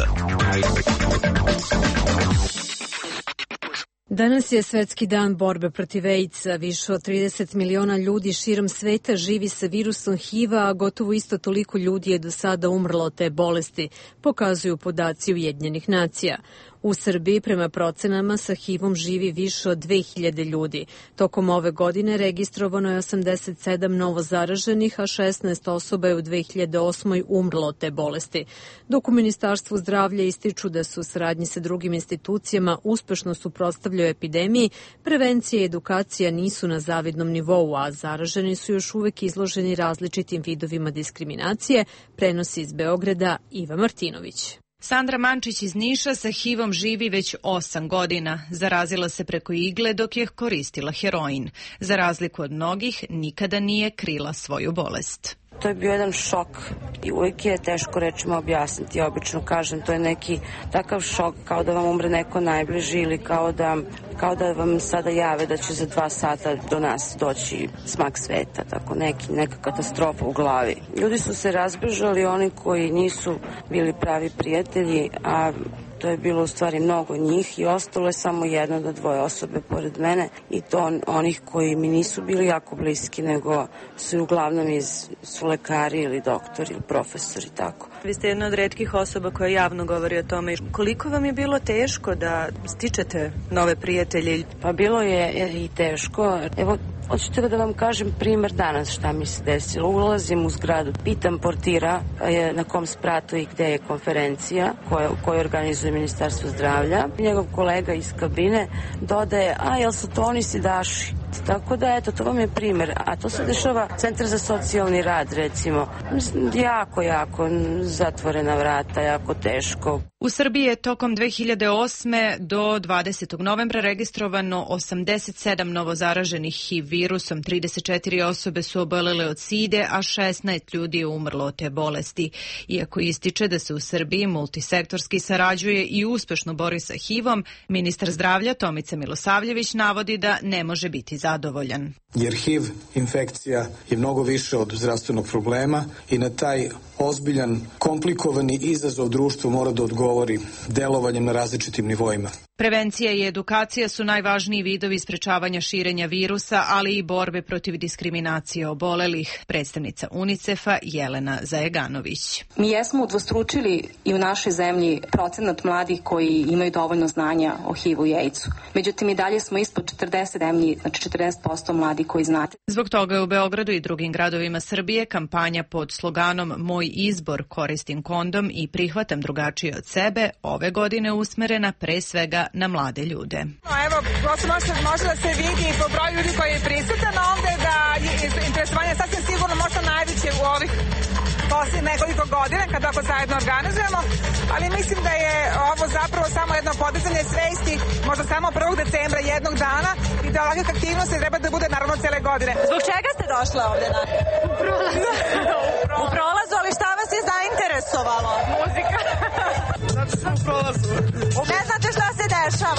Danas je Svetski dan borbe protiv AIDS-a. Više od 30 miliona ljudi širom sveta živi sa virusom HIV-a, a gotovo isto toliko ljudi je do sada umrlo od te bolesti, pokazuju podaci Ujedinjenih nacija. U Srbiji prema procenama sa HIV-om živi više od 2000 ljudi. Tokom ove godine registrovano je 87 novo zaraženih, a 16 osoba je u 2008. umrlo od te bolesti. Dok u Ministarstvu zdravlja ističu da su u saradnji sa drugim institucijama uspešno suprotstavljaju epidemiji, prevencija i edukacija nisu na zavidnom nivou, a zaraženi su još uvek izloženi različitim vidovima diskriminacije, prenosi iz Beograda Iva Martinović. Sandra Mančić iz Niša sa HIV-om živi već 8 godina. Zarazila se preko igle dok je koristila heroin. Za razliku od mnogih, nikada nije krila svoju bolest. To je bio jedan šok i uvijek je teško rečima objasniti. Ja obično kažem, to je neki takav šok kao da vam umre neko najbliži ili kao da vam sada jave da će za 2 sata do nas doći smak sveta, tako neka katastrofa u glavi. Ljudi su se razbežali, oni koji nisu bili pravi prijatelji, a to je bilo u stvari mnogo njih i ostalo je samo 1 do 2 osobe pored mene i to onih koji mi nisu bili jako bliski, nego su uglavnom su lekari ili doktori ili profesori, tako. Vi ste jedna od retkih osoba koja javno govori o tome. Koliko vam je bilo teško da stičete nove prijatelje? Pa bilo je i teško. Evo, hoćete da vam kažem primer danas šta mi se desilo. Ulazim u zgradu, pitam portira na kom spratu i gde je konferencija koju organizuje Ministarstvo zdravlja. Njegov kolega iz kabine dodaje, jel su to oni sidaši? Tako da, eto, to vam je primer. A to se dešava Centar za socijalni rad, recimo. Jako zatvorena vrata, jako teško. U Srbiji je tokom 2008. do 20. novembra registrovano 87 novozaraženih HIV virusom, 34 osobe su obolele od side, a 16 ljudi je umrlo od te bolesti. Iako ističe da se u Srbiji multisektorski sarađuje i uspešno bori sa HIV-om, ministar zdravlja Tomica Milosavljević navodi da ne može biti zadovoljan. Jer HIV infekcija je mnogo više od zdravstvenog problema i na taj ozbiljan, komplikovani izazov društvo mora da odgovori delovanjem na različitim nivoima. Prevencija i edukacija su najvažniji vidovi sprečavanja širenja virusa, ali i borbe protiv diskriminacije obolelih. Predstavnica UNICEF-a Jelena Zajeganović. Mi jesmo udvostručili i u našoj zemlji procenat mladih koji imaju dovoljno znanja o HIV-u i AIDS-u. Međutim, i dalje smo ispod 40 zemlji, znači 40% mladih koji znate. Zbog toga je u Beogradu i drugim gradovima Srbije kampanja pod sloganom Moj izbor, koristim kondom i prihvatam drugačije od sebe ove godine usmerena pre svega na mlade ljude. Evo, može da se vidi po broju ljudi koji je prisutan ovde da je interesovanje sasvim sigurno možda najveće u ovih posljednjih nekoliko godina kad ako zajedno organizujemo, ali mislim da je ovo zapravo samo jedno podizanje svesti, možda samo 1. decembra jednog dana i da ovakvih aktivnosti treba da bude naravno cele godine. Zbog čega ste došle ovde na? U prolazu. U prolazu, ali šta vas je zainteresovalo? Muzika. Znači smo u prolazu. Ne znate šta se dešava?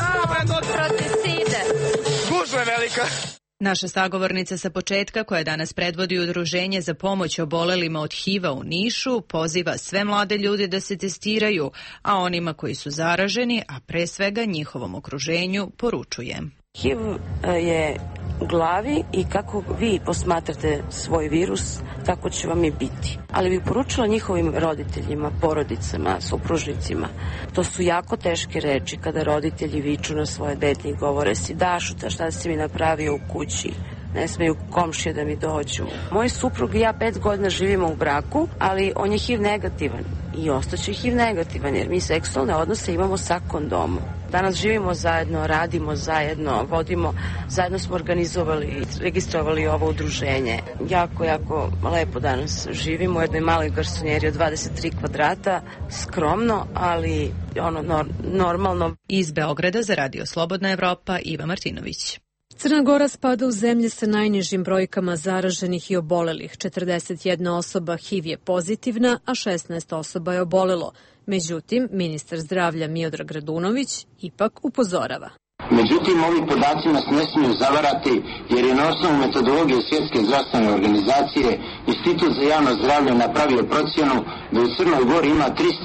Protiv side. Gužva je velika. Naša sagovornica sa početka, koja danas predvodi Udruženje za pomoć obolelima od HIV-a u Nišu, poziva sve mlade ljude da se testiraju, a onima koji su zaraženi, a pre svega njihovom okruženju, poručuje. HIV je u glavi i kako vi posmatrate svoj virus, tako će vam i biti. Ali bi poručila njihovim roditeljima, porodicama, supružnicima. To su jako teške reči kada roditelji viču na svoje dete i govore si Dašu, šta si mi napravio u kući. Ne smeju komšije da mi dođu. Moj suprug i ja 5 godina živimo u braku, ali on je HIV negativan i ostaće HIV negativan jer mi seksualne odnose imamo sa kondomom. Danas živimo zajedno, radimo zajedno, vodimo, zajedno smo organizovali i registrovali ovo udruženje. Jako lepo danas živimo u jednoj maloj garsonjeri od 23 kvadrata, skromno, ali normalno. Iz Beograda za Radio Slobodna Evropa, Iva Martinović. Crna Gora spada u zemlje sa najnižim brojkama zaraženih i obolelih. 41 osoba HIV je pozitivna, a 16 osoba je obolelo. Međutim, ministar zdravlja Miodrag Radunović ipak upozorava. Međutim, ovi podaci nas ne smiju zavarati jer je na osnovu metodologije Svjetske zdravstvene organizacije Institut za javno zdravlje napravio procjenu da u Crnoj Gori ima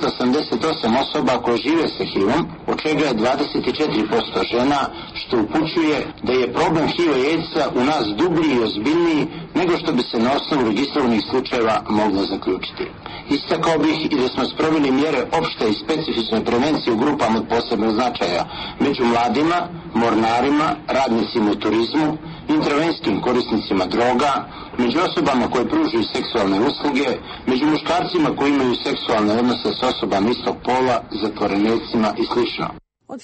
388 osoba koje žive sa HIV-om, od čega je 24% žena, što upućuje da je problem HIV-a i AIDS-a u nas dublji i ozbiljniji nego što bi se na osnovu registrovanih slučajeva moglo zaključiti. Istakao bih i da smo sproveli mjere opšte i specifične prevencije u grupama od posebnog značaja među mladima, mornarima, radnicima u turizmu, intravenskim korisnicima droga, među osobama koje pružuju seksualne usluge, među muškarcima koji imaju seksualne odnose s osobama istog pola, zatvorenicima i sl. Od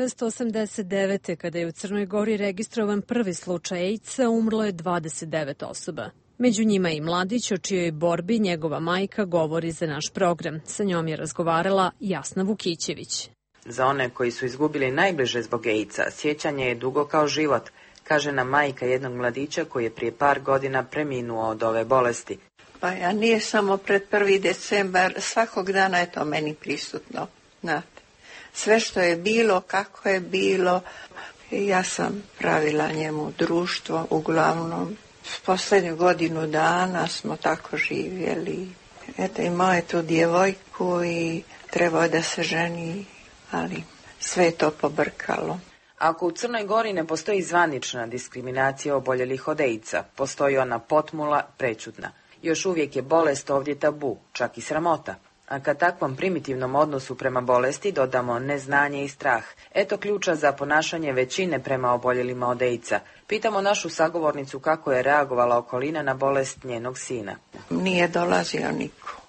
1989. kada je u Crnoj Gori registrovan prvi slučaj AIDS-a, umrlo je 29 osoba. Među njima i mladić o čijoj borbi njegova majka govori za naš program. Sa njom je razgovarala Jasna Vukićević. Za one koji su izgubili najbliže zbog AIDS-a, sjećanje je dugo kao život, kaže nam majka jednog mladića koji je prije par godina preminuo od ove bolesti. Pa ja nije samo pred 1. decembar, svakog dana je to meni prisutno. Znate, sve što je bilo, kako je bilo, ja sam pravila njemu društvo, uglavnom. Posljednju godinu dana smo tako živjeli. Eto, imao je tu djevojku i trebao da se ženi, ali sve je to pobrkalo. Ako u Crnoj Gori ne postoji zvanična diskriminacija oboljelih od AIDS-a, postoji ona potmula, prećutna. Još uvijek je bolest ovdje tabu, čak i sramota. A kad takvom primitivnom odnosu prema bolesti dodamo neznanje i strah, eto ključa za ponašanje većine prema oboljelima od AIDS-a. Pitamo našu sagovornicu kako je reagovala okolina na bolest njenog sina. Nije dolazio niko.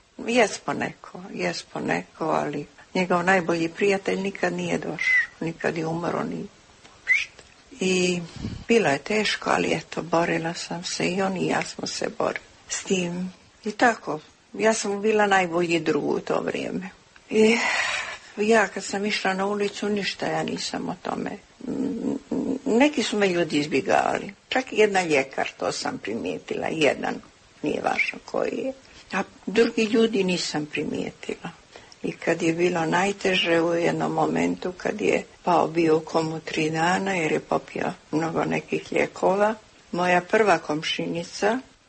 Jespo neko, ali njegov najbolji prijatelj nikad nije došao. Nikad je umro ni što. I bilo je teško, ali eto, borila sam se i on i ja smo se borili s tim. I tako. Ja sam bila najbolji drug u to vrijeme. I ja kad sam išla na ulicu, ništa ja nisam o tome. Neki su me ljudi izbjegavali. Čak i jedna ljekar, to sam primijetila. Jedan, nije važno koji je. A drugi ljudi nisam primijetila. I kad je bilo najteže u jednom momentu, kad je pao bio u komu 3 dana, jer je popio mnogo nekih lijekova, moja prva komšinica,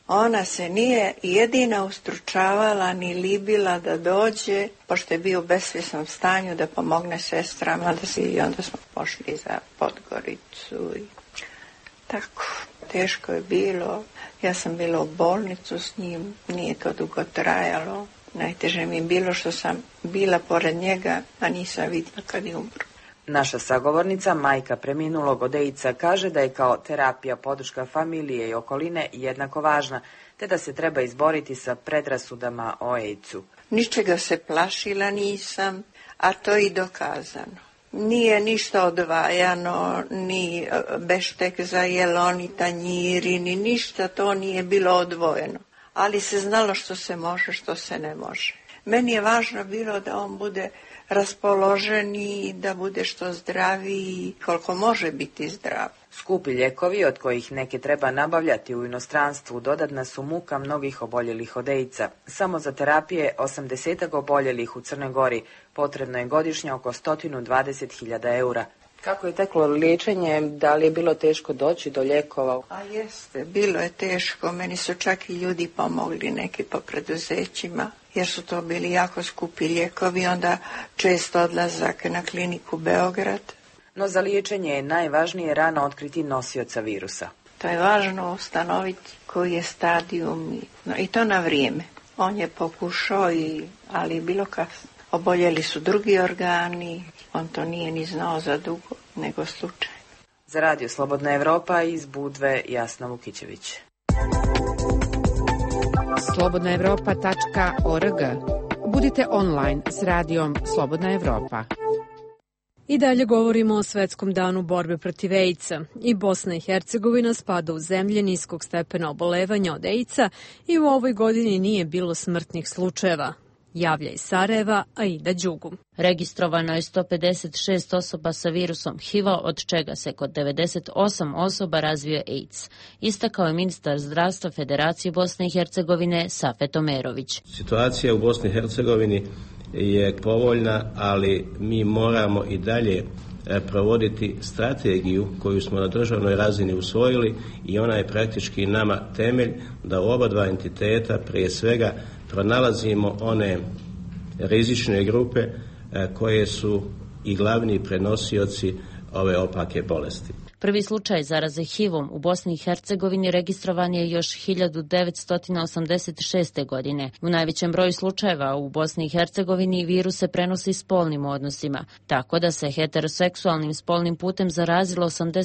Ona se nije jedina ustručavala ni libila da dođe, pošto je bio u besvjesnom stanju, da pomogne sestrama. I onda smo pošli za Podgoricu. I tako, teško je bilo. Ja sam bila u bolnicu s njim, nije to dugo trajalo. Najteže mi je bilo što sam bila pored njega, a nisam vidjela kad je umro. Naša sagovornica, majka preminulog od AIDS-a, kaže da je kao terapija podrška familije i okoline jednako važna, te da se treba izboriti sa predrasudama o AIDS-u. Ničega se plašila nisam, a to je i dokazano. Nije ništa odvajano, ni beštek za jeloni, tanjiri, ni ništa, to nije bilo odvojeno. Ali se znalo što se može, što se ne može. Meni je važno bilo da on bude raspoložen i da bude što zdraviji, koliko može biti zdrav. Skupi lijekovi, od kojih neke treba nabavljati u inostranstvu, dodatna su muka mnogih oboljelih od AIDS-a. Samo za terapije 80 oboljelih u Crnoj Gori potrebno je godišnje oko 120.000 eura. Kako je teklo liječenje? Da li je bilo teško doći do lijekova? A jeste, bilo je teško. Meni su čak i ljudi pomogli, neki po preduzećima, jer su to bili jako skupi lijekovi, onda često odlazak na kliniku Beograd. No za liječenje je najvažnije rano otkriti nosioca virusa. To je važno ustanoviti koji je stadijum i to na vrijeme. On je pokušao, ali je bilo kasno. Oboljeli su drugi organi, on to nije ni znao za dugo, nego slučaj. Za Radio Slobodna Evropa iz Budve, Jasna Vukićević. slobodnaevropa.org. Budite online s radijom Slobodna Evropa. I dalje govorimo o Svetskom danu borbe protiv AIDS-a. I Bosna i Hercegovina spada u zemlje niskog stepena obolevanja od AIDS-a i u ovoj godini nije bilo smrtnih slučajeva. Javlja iz Sarajeva Aida Đugum. Registrovano je 156 osoba sa virusom HIV-a, od čega se kod 98 osoba razvio AIDS. Istakao je ministar zdravstva Federacije Bosne i Hercegovine Safet Omerović. Situacija u Bosni i Hercegovini je povoljna, ali mi moramo i dalje provoditi strategiju koju smo na državnoj razini usvojili i ona je praktički nama temelj da u oba dva entiteta prije svega pronalazimo one rizične grupe koje su i glavni prenosioci ove opake bolesti. Prvi slučaj zaraze HIV-om u Bosni i Hercegovini registrovan je još 1986. godine. U najvećem broju slučajeva u Bosni i Hercegovini virus se prenosi spolnim odnosima, tako da se heteroseksualnim spolnim putem zarazilo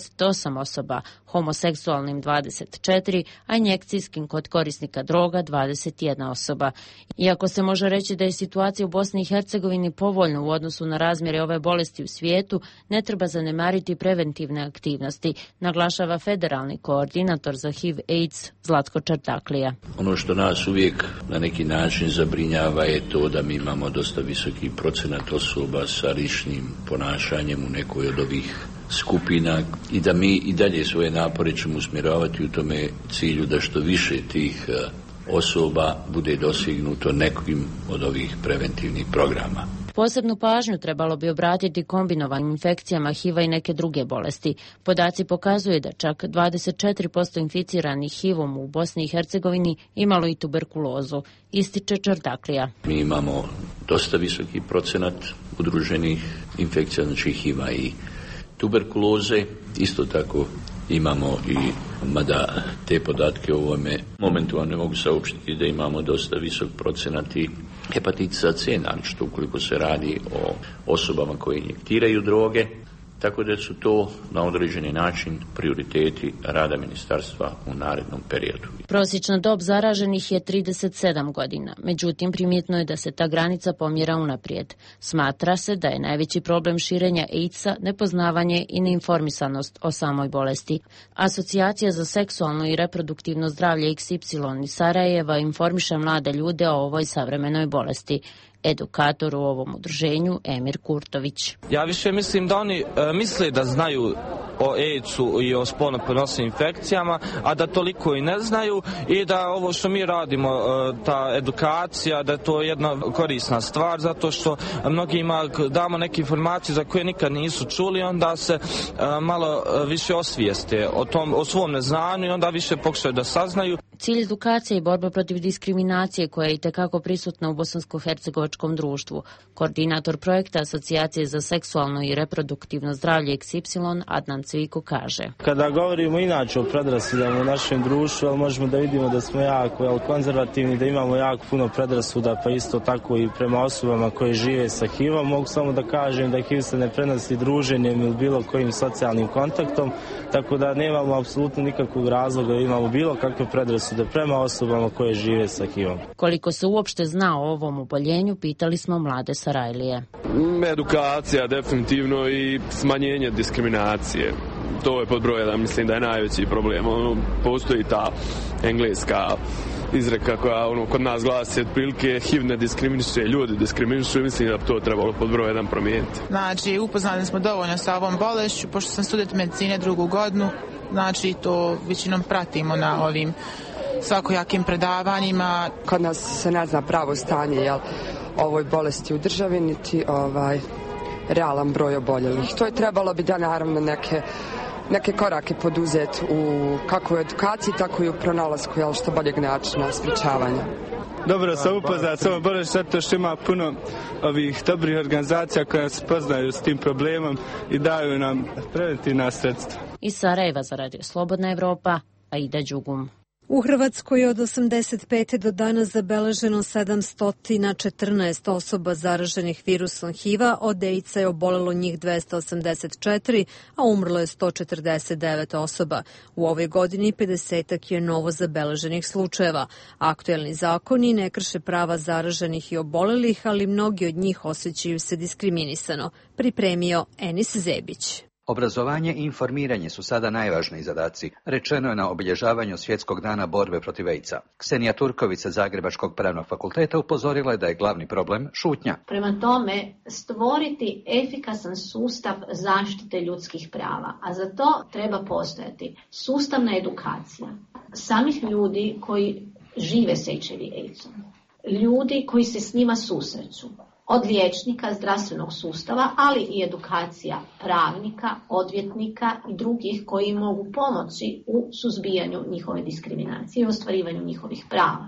88 osoba, homoseksualnim 24, a injekcijskim kod korisnika droga 21 osoba. Iako se može reći da je situacija u Bosni i Hercegovini povoljna u odnosu na razmjere ove bolesti u svijetu, ne treba zanemariti preventivne aktivnosti, naglašava federalni koordinator za HIV/AIDS Zlatko Čartaklija. Ono što nas uvijek na neki način zabrinjava je to da mi imamo dosta visoki procenat osoba sa rizičnim ponašanjem u nekoj od ovih skupina i da mi i dalje svoje napore ćemo usmjeravati u tome cilju da što više tih osoba bude dosignuto nekim od ovih preventivnih programa. Posebnu pažnju trebalo bi obratiti kombinovanim infekcijama HIV-a i neke druge bolesti. Podaci pokazuju da čak 24% inficiranih HIV-om u Bosni i Hercegovini imalo i tuberkulozu, ističe Čartaklija. Mi imamo dosta visoki procenat udruženih infekcija, znači HIV-a i tuberkuloze. Isto tako imamo i, mada te podatke u ovome momentu ne mogu saopštiti, da imamo dosta visok procenat i hepatitisa C, naročito ukoliko se radi o osobama koje injektiraju droge, tako da su to na određeni način prioriteti rada ministarstva u narednom periodu. Prosječna dob zaraženih je 37 godina, međutim primjetno je da se ta granica pomjera unaprijed. Smatra se da je najveći problem širenja AIDS-a nepoznavanje i neinformisanost o samoj bolesti. Asocijacija za seksualno i reproduktivno zdravlje XY iz Sarajeva informiše mlade ljude o ovoj savremenoj bolesti. Edukator u ovom udruženju Emir Kurtović. Ja više mislim da oni misle da znaju o AIDS-u i o spolno prenosivim infekcijama, a da toliko i ne znaju i da ovo što mi radimo, ta edukacija, da je to jedna korisna stvar, zato što mnogima damo neke informacije za koje nikad nisu čuli, onda se malo više osvijeste o svom neznanju i onda više pokušaju da saznaju. Cilj edukacije i borba protiv diskriminacije koja je itekako prisutna u bosansko-hercegovačkom društvu. Koordinator projekta Asocijacije za seksualno i reproduktivno zdravlje XY Adnan Cviko kaže: Kada govorimo inače o predrasudama u našem društvu, možemo da vidimo da smo jako konzervativni, da imamo jako puno predrasuda, pa isto tako i prema osobama koje žive sa HIV-om. Mogu samo da kažem da HIV se ne prenosi druženjem ili bilo kojim socijalnim kontaktom, tako da nemamo apsolutno nikakvog razloga da imamo bilo kakve predrasude prema osobama koje žive sa HIV-om. Koliko se uopšte zna o ovom oboljenju, pitali smo mlade Sarajlije. Edukacija definitivno i smanjenje diskriminacije. To je pod broj jedan, mislim da je najveći problem. Postoji ta engleska izreka koja kod nas glasi otprilike HIV ne diskriminiše, ljudi diskriminišu, mislim da to trebalo pod broj jedan promijeniti. Znači, upoznali smo dovoljno sa ovom bolešću, pošto sam student medicine 2. godinu, znači to većinom pratimo na ovim svakojakim predavanjima. Kod nas se ne zna pravo stanje ovoj bolesti u državi, niti realan broj oboljelih. To je trebalo bi da naravno neke korake poduzeti u kako u edukaciji, tako i u pronalasku što boljeg načina sprečavanja. Dobro sam upoznat s ovom bolešću zato što ima puno ovih dobrih organizacija koje se poznaju s tim problemom i daju nam preventivna sredstva. Iz Sarajeva za Radio Slobodna Evropa, Aida Đugum. U Hrvatskoj je od 85. do danas zabeleženo 714 osoba zaraženih virusom HIV-a, od AIDS-a je obolelo njih 284, a umrlo je 149 osoba. U ovoj godini 50 je novo zabeleženih slučajeva. Aktuelni zakoni ne krše prava zaraženih i obolelih, ali mnogi od njih osjećaju se diskriminisano. Pripremio Enis Zebić. Obrazovanje i informiranje su sada najvažniji zadaci, rečeno je na obilježavanju Svjetskog dana borbe protiv AIDS-a. Ksenija Turković sa Zagrebačkog pravnog fakulteta upozorila je da je glavni problem šutnja. Prema tome, stvoriti efikasan sustav zaštite ljudskih prava, a za to treba postojati sustavna edukacija samih ljudi koji žive s HIV/AIDS-om, ljudi koji se s njima susreću, od liječnika, zdravstvenog sustava, ali i edukacija pravnika, odvjetnika i drugih koji mogu pomoći u suzbijanju njihove diskriminacije i ostvarivanju njihovih prava.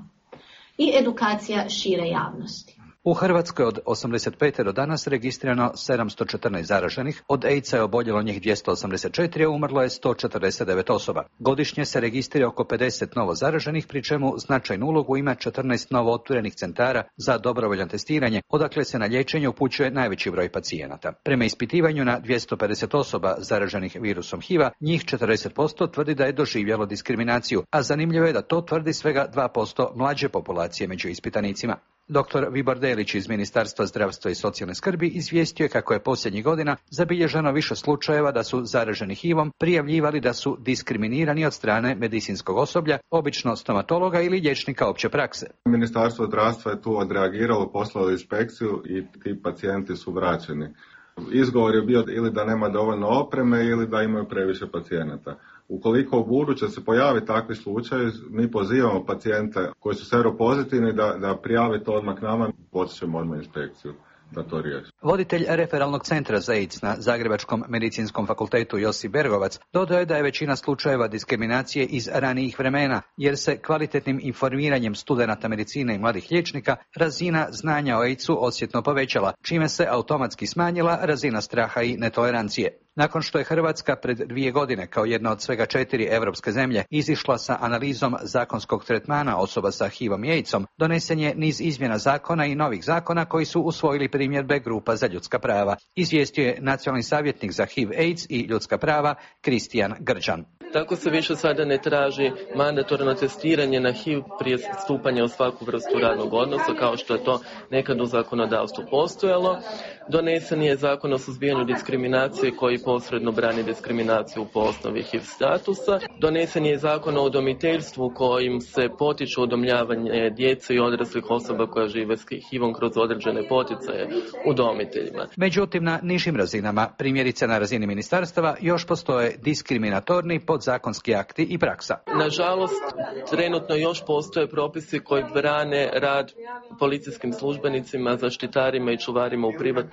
I edukacija šire javnosti. U Hrvatskoj od 85. do danas registrirano 714 zaraženih, od AIDS-a je oboljelo njih 284, a umrlo je 149 osoba. Godišnje se registrira oko 50 novo zaraženih, pri čemu značajnu ulogu ima 14 novo otvorenih centara za dobrovoljno testiranje, odakle se na liječenje upućuje najveći broj pacijenata. Prema ispitivanju na 250 osoba zaraženih virusom HIV-a, njih 40% tvrdi da je doživjelo diskriminaciju, a zanimljivo je da to tvrdi svega 2% mlađe populacije među ispitanicima. Dr. Vibor Delić iz Ministarstva zdravstva i socijalne skrbi izvijestio je kako je posljednjih godina zabilježeno više slučajeva da su zaraženi HIV-om prijavljivali da su diskriminirani od strane medicinskog osoblja, obično stomatologa ili liječnika opće prakse. Ministarstvo zdravstva je tu odreagiralo, poslalo inspekciju i ti pacijenti su vraćeni. Izgovor je bio ili da nema dovoljno opreme ili da imaju previše pacijenata. Ukoliko u buduće se pojavi takvi slučaj, mi pozivamo pacijente koji su seropozitivni da prijave to odmah nama, potičemo odmah inspekciju da to riješi. Voditelj referalnog centra za AIDS na Zagrebačkom medicinskom fakultetu Josip Bergovac dodao je da je većina slučajeva diskriminacije iz ranijih vremena, jer se kvalitetnim informiranjem studenata medicine i mladih liječnika razina znanja o AIDS-u osjetno povećala, čime se automatski smanjila razina straha i netolerancije. Nakon što je Hrvatska pred 2 godine kao jedna od svega 4 europske zemlje izišla sa analizom zakonskog tretmana osoba sa HIV-om i AIDS-om, donesen je niz izmjena zakona i novih zakona koji su usvojili primjedbe grupa za ljudska prava, izvijestio je nacionalni savjetnik za HIV, AIDS i ljudska prava Kristijan Grđan. Tako se više sada ne traži mandatorno testiranje na HIV prije stupanja u svaku vrstu radnog odnosa, kao što je to nekad u zakonodavstvu postojalo. Donesen je zakon o suzbijanju diskriminacije koji posredno brani diskriminaciju po osnovi HIV statusa. Donesen je zakon o udomiteljstvu kojim se potiče udomljavanje djece i odraslih osoba koja žive s HIV-om kroz određene poticaje udomiteljima. Međutim, na nižim razinama, primjerice na razini ministarstava, još postoje diskriminatorni podzakonski akti i praksa. Nažalost, trenutno još postoje propisi koji brane rad policijskim službenicima, zaštitarima i čuvarima u privatnoj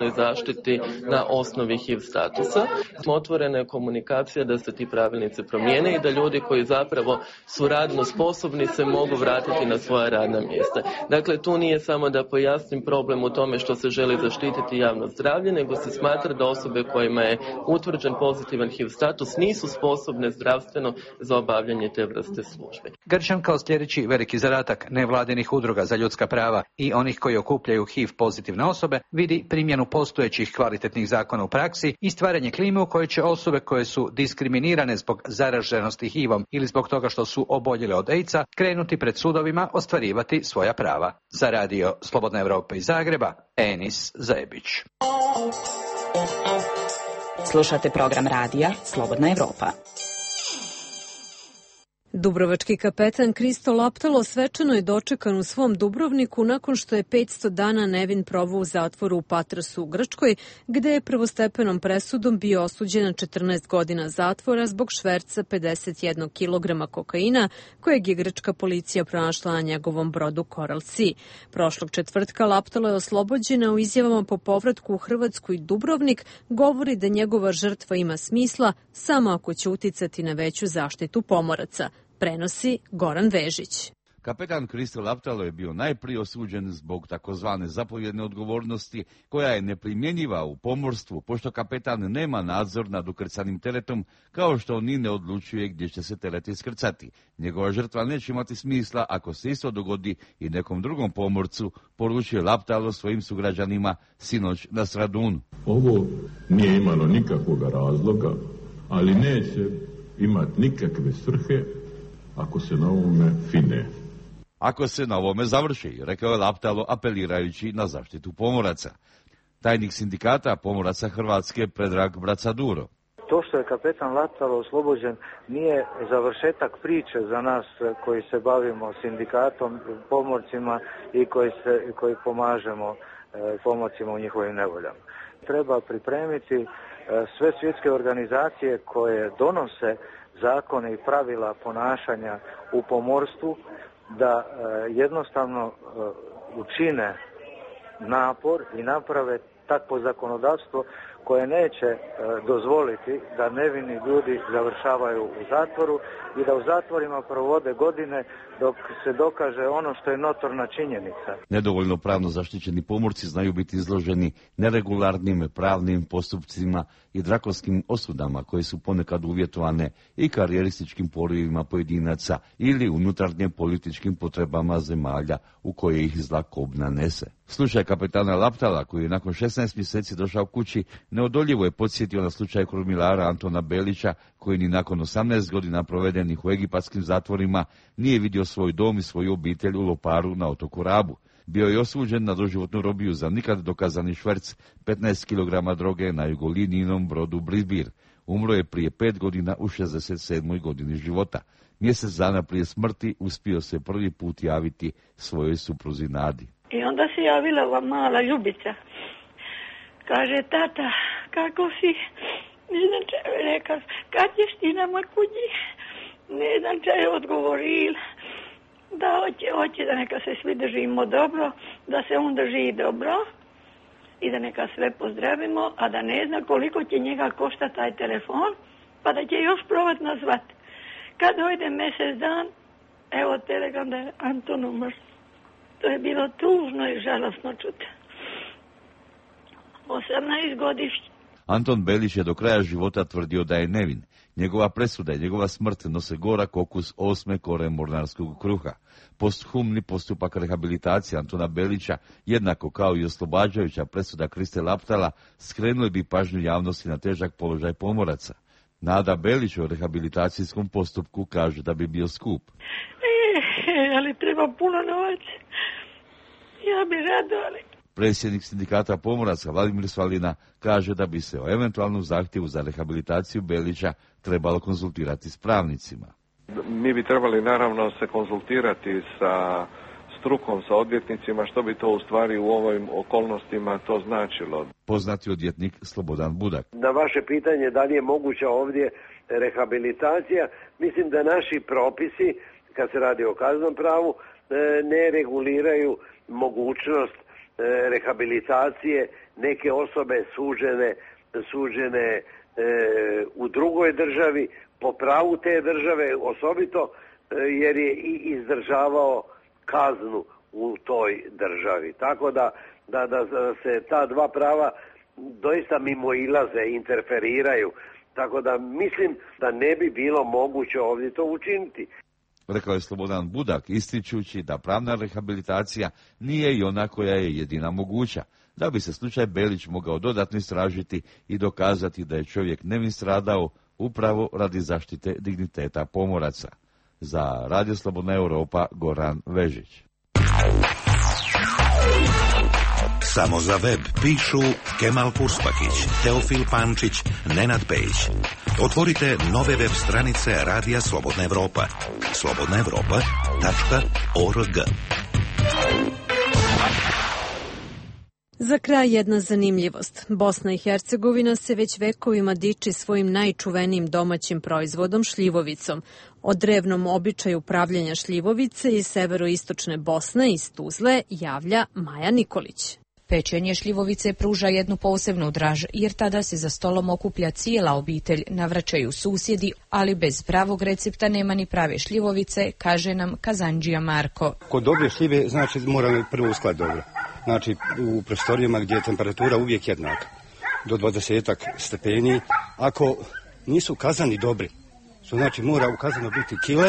zdravstvenoj zaštiti na osnovi HIV statusa. Otvorena je komunikacija da se ti pravilnici promijene i da ljudi koji zapravo su radno sposobni se mogu vratiti na svoja radna mjesta. Dakle, tu nije samo da pojasnim problem u tome što se želi zaštititi javno zdravlje, nego se smatra da osobe kojima je utvrđen pozitivan HIV status nisu sposobne zdravstveno za obavljanje te vrste službe. Grčan kao sljedeći veliki zadatak nevladinih udruga za ljudska prava i onih koji okupljaju HIV pozitivne osobe vidi primjenu postojećih kvalitetnih zakona u praksi i stvaranje klime u kojoj će osobe koje su diskriminirane zbog zaraženosti HIV-om ili zbog toga što su oboljele od AIDS-a krenuti pred sudovima ostvarivati svoja prava. Za radio Slobodna Evropa iz Zagreba, Enis Zajebić. Slušate program radija Slobodna Evropa. Dubrovački kapetan Kristo Laptalo svečano je dočekan u svom Dubrovniku nakon što je 500 dana nevin proveo u zatvoru u Patrasu u Grčkoj, gde je prvostepenom presudom bio osuđen na 14 godina zatvora zbog šverca 51 kg kokaina, kojeg je grčka policija pronašla na njegovom brodu Coral Sea. Prošlog četvrtka Laptalo je oslobođen, a u izjavama po povratku u Hrvatsku i Dubrovnik govori da njegova žrtva ima smisla samo ako će uticati na veću zaštitu pomoraca. Prenosi Goran Vežić. Kapetan Kristo Laptalo je bio najprije osuđen zbog takozvane zapovjedne odgovornosti, koja je neprimjenjiva u pomorstvu, pošto kapetan nema nadzor nad ukrcanim teretom, kao što ni ne odlučuje gdje će se teret iskrcati. Njegova žrtva neće imati smisla ako se isto dogodi i nekom drugom pomorcu, poručuje Laptalo svojim sugrađanima sinoć na Stradunu. Ovo nije imalo nikakvog razloga, ali neće imati nikakve svrhe ako se na ovome fine. Ako se na ovome završi, rekao je Laptalo apelirajući na zaštitu pomoraca. Tajnik sindikata pomoraca Hrvatske Predrag Bracaduro. To što je kapetan Laptalo oslobođen nije završetak priče za nas koji se bavimo sindikatom, pomorcima i koji pomažemo pomorcima u njihovim nevoljama. Treba pripremiti sve svjetske organizacije koje donose zakone i pravila ponašanja u pomorstvu da jednostavno učine napor i naprave takvo zakonodavstvo koje neće dozvoliti da nevini ljudi završavaju u zatvoru i da u zatvorima provode godine dok se dokaže ono što je notorna činjenica. Nedovoljno pravno zaštićeni pomorci znaju biti izloženi neregularnim pravnim postupcima i drakonskim osudama koje su ponekad uvjetovane i karijerističkim porivima pojedinaca ili unutarnjim političkim potrebama zemalja u koje ih zla kobna nese. Slučaj kapetana Laptala, koji je nakon 16 mjeseci došao kući, neodoljivo je podsjetio na slučaj kormilara Antona Belića, koji ni nakon 18 godina provedenih u egipatskim zatvorima nije vidio svoj dom i svoju obitelj u Loparu na otoku Rabu. Bio je osuđen na doživotnu robiju za nikad dokazani šverc 15 kg droge na jugolinijnom brodu Brisbane. Umro je prije 5 godina u 67. godini života. Mjesec dana prije smrti uspio se prvi put javiti svojoj supruzi Nadi. I onda se javila ova mala Ljubica. Kaže, tata, kako si? Ne znam če je rekao, kad ćeš ti nama kući? Ne znam če je odgovorila. Da hoće da neka se svi držimo dobro, da se on drži dobro i da neka sve pozdravimo, a da ne zna koliko će njega košta taj telefon, pa da će još provat nazvat. Kad dojde mjesec dan, evo telegram da je Anton umr. To je bilo tužno i žalosno čuti. 18 godišnji. Anton Belić je do kraja života tvrdio da je nevin. Njegova presuda i njegova smrt nose gorak okus 8. kore mornarskog kruha. Posthumni postupak rehabilitacije Antona Belića, jednako kao i oslobađajuća presuda Kriste Laptala, skrenuli bi pažnju javnosti na težak položaj pomoraca. Nada Belić o rehabilitacijskom postupku kaže da bi bio skup. Ali treba puno novaca. Ja bi rado, ali... Predsjednik sindikata pomoraca Vladimir Svalina kaže da bi se o eventualnom zahtjevu za rehabilitaciju Belića trebalo konzultirati s pravnicima. Mi bi trebali naravno se konzultirati sa strukom, sa odvjetnicima, što bi to u stvari u ovim okolnostima to značilo. Poznati odvjetnik Slobodan Budak. Na vaše pitanje da li je moguća ovdje rehabilitacija, mislim da naši propisi, kad se radi o kaznenom pravu, ne reguliraju mogućnost rehabilitacije neke osobe suđene u drugoj državi, po pravu te države osobito, jer je i izdržavao kaznu u toj državi. Tako da se ta dva prava doista mimoilaze, interferiraju. Tako da mislim da ne bi bilo moguće ovdje to učiniti. Rekao je Slobodan Budak, ističući da pravna rehabilitacija nije i ona koja je jedina moguća, da bi se slučaj Belić mogao dodatno istražiti i dokazati da je čovjek nevin stradao upravo radi zaštite digniteta pomoraca. Za Radio Slobodna Europa, Goran Vežić. Samo za web pišu Kemal Purspakić, Teofil Pančić, Nenad Pejić. Otvorite nove web stranice Radija Slobodna Evropa. slobodnaevropa.org. Za kraj jedna zanimljivost. Bosna i Hercegovina se već vekovima diči svojim najčuvenijim domaćim proizvodom šljivovicom. O drevnom običaju pravljenja šljivovice iz severoistočne Bosne iz Tuzle javlja Maja Nikolić. Pečenje šljivovice pruža jednu posebnu draž, jer tada se za stolom okuplja cijela obitelj, navraćaju susjedi, ali bez pravog recepta nema ni prave šljivovice, kaže nam Kazandžija Marko. Kod dobre šljive, znači moramo prvo uskladiti dobro. Znači u prostorijama gdje je temperatura uvijek jednaka, do 20 stepeni. Ako nisu kazani dobri, što znači mora u kazanu biti kiler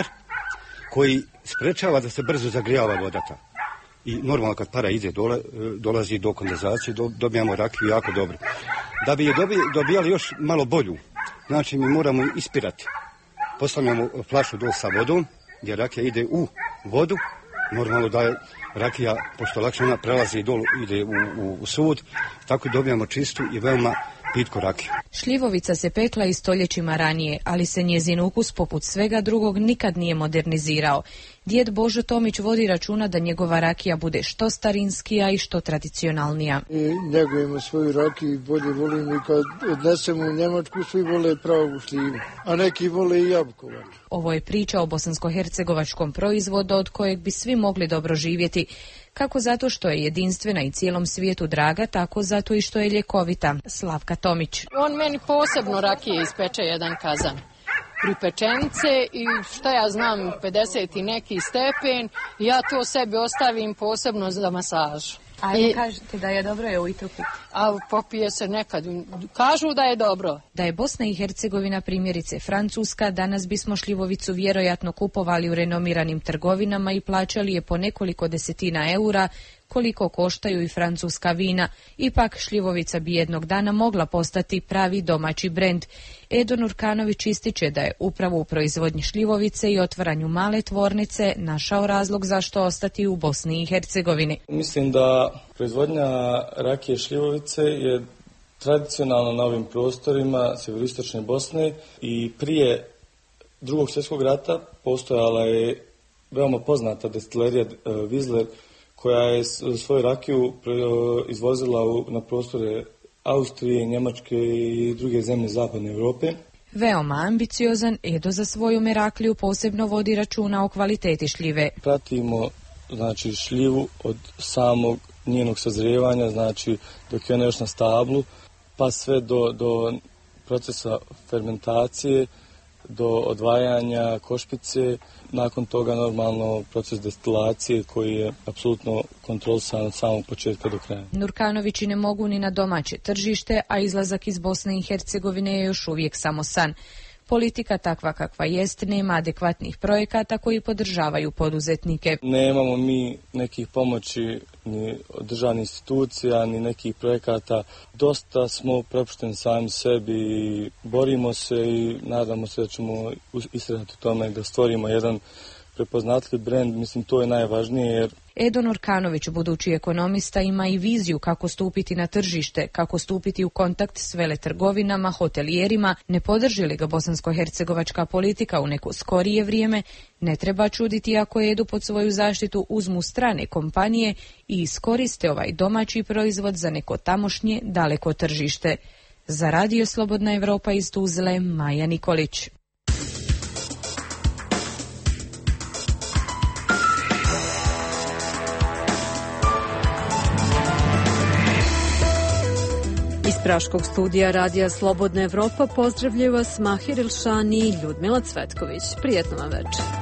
koji sprečava da se brzo zagrijava voda ta. I normalno kad para ide dolazi do kondenzacije, dobijamo rakiju jako dobro. Da bi je dobijali još malo bolju, znači mi moramo ispirati. Postavljamo flašu dol sa vodom, gdje rakija ide u vodu, normalno da je rakija, pošto lakše ona prelazi dol, ide u sud, tako dobijamo čistu i veoma pitku rakiju. Šljivovica se pekla i stoljećima ranije, ali se njezin ukus poput svega drugog nikad nije modernizirao. Djed Božo Tomić vodi računa da njegova rakija bude što starinskija i što tradicionalnija. Njegujemo svoju rakiju i bolje volimo i kad odnesemo u Njemačku svi vole pravu šljivu, a neki vole i jabukovač. Ovo je priča o bosansko-hercegovačkom proizvodu od kojeg bi svi mogli dobro živjeti. Kako zato što je jedinstvena i cijelom svijetu draga, tako zato i što je ljekovita. Slavka Tomić. On meni posebno rakije ispeče jedan kazan. Pripečence i šta ja znam 50 i neki stepen, ja to sebi ostavim posebno za masažu. A kažete da je dobro je ujutro piti? A popije se nekad. Kažu da je dobro. Da je Bosna i Hercegovina primjerice Francuska, danas bismo šljivovicu vjerojatno kupovali u renomiranim trgovinama i plaćali je po nekoliko desetina eura, koliko koštaju i francuska vina. Ipak šljivovica bi jednog dana mogla postati pravi domaći brend. Edo Nurkanović ističe da je upravo u proizvodnji šljivovice i otvaranju male tvornice našao razlog zašto ostati u Bosni i Hercegovini. Mislim da proizvodnja rakije šljivovice je tradicionalna na ovim prostorima sjeveroistočne Bosne i prije Drugog svjetskog rata postojala je veoma poznata destilerija Wiesler koja je svoju rakiju izvozila na prostore Austrije, Njemačke i druge zemlje zapadne Europe. Veoma ambiciozan, Edo za svoju merakliju posebno vodi računa o kvaliteti šljive. Pratimo znači šljivu od samog njenog sazrijevanja, znači dok je ona još na stablu, pa sve do procesa fermentacije, do odvajanja košpice, nakon toga normalno proces destilacije koji je apsolutno kontrolisan od samog početka do kraja. Nurkanovići ne mogu ni na domaće tržište, a izlazak iz Bosne i Hercegovine je još uvijek samo san. Politika takva kakva jest, nema adekvatnih projekata koji podržavaju poduzetnike. Nemamo mi nekih pomoći ni od državnih institucija, ni nekih projekata. Dosta smo prepušteni sami sebi i borimo se i nadamo se da ćemo istrajati u tome da stvorimo jedan prepoznatljiv brend. Mislim, to je najvažnije jer Edo Nurkanović, budući ekonomista, ima i viziju kako stupiti na tržište, kako stupiti u kontakt s veletrgovinama, hotelijerima. Ne podrži li ga bosansko-hercegovačka politika u neko skorije vrijeme, ne treba čuditi ako Edu pod svoju zaštitu uzmu strane kompanije i iskoriste ovaj domaći proizvod za neko tamošnje daleko tržište. Za Radio Slobodna Evropa iz Tuzle, Maja Nikolić. Praškog studija Radija Slobodna Evropa pozdravljaju vas Mahir Ilšani i Ljudmila Cvetković. Prijetno vam večer.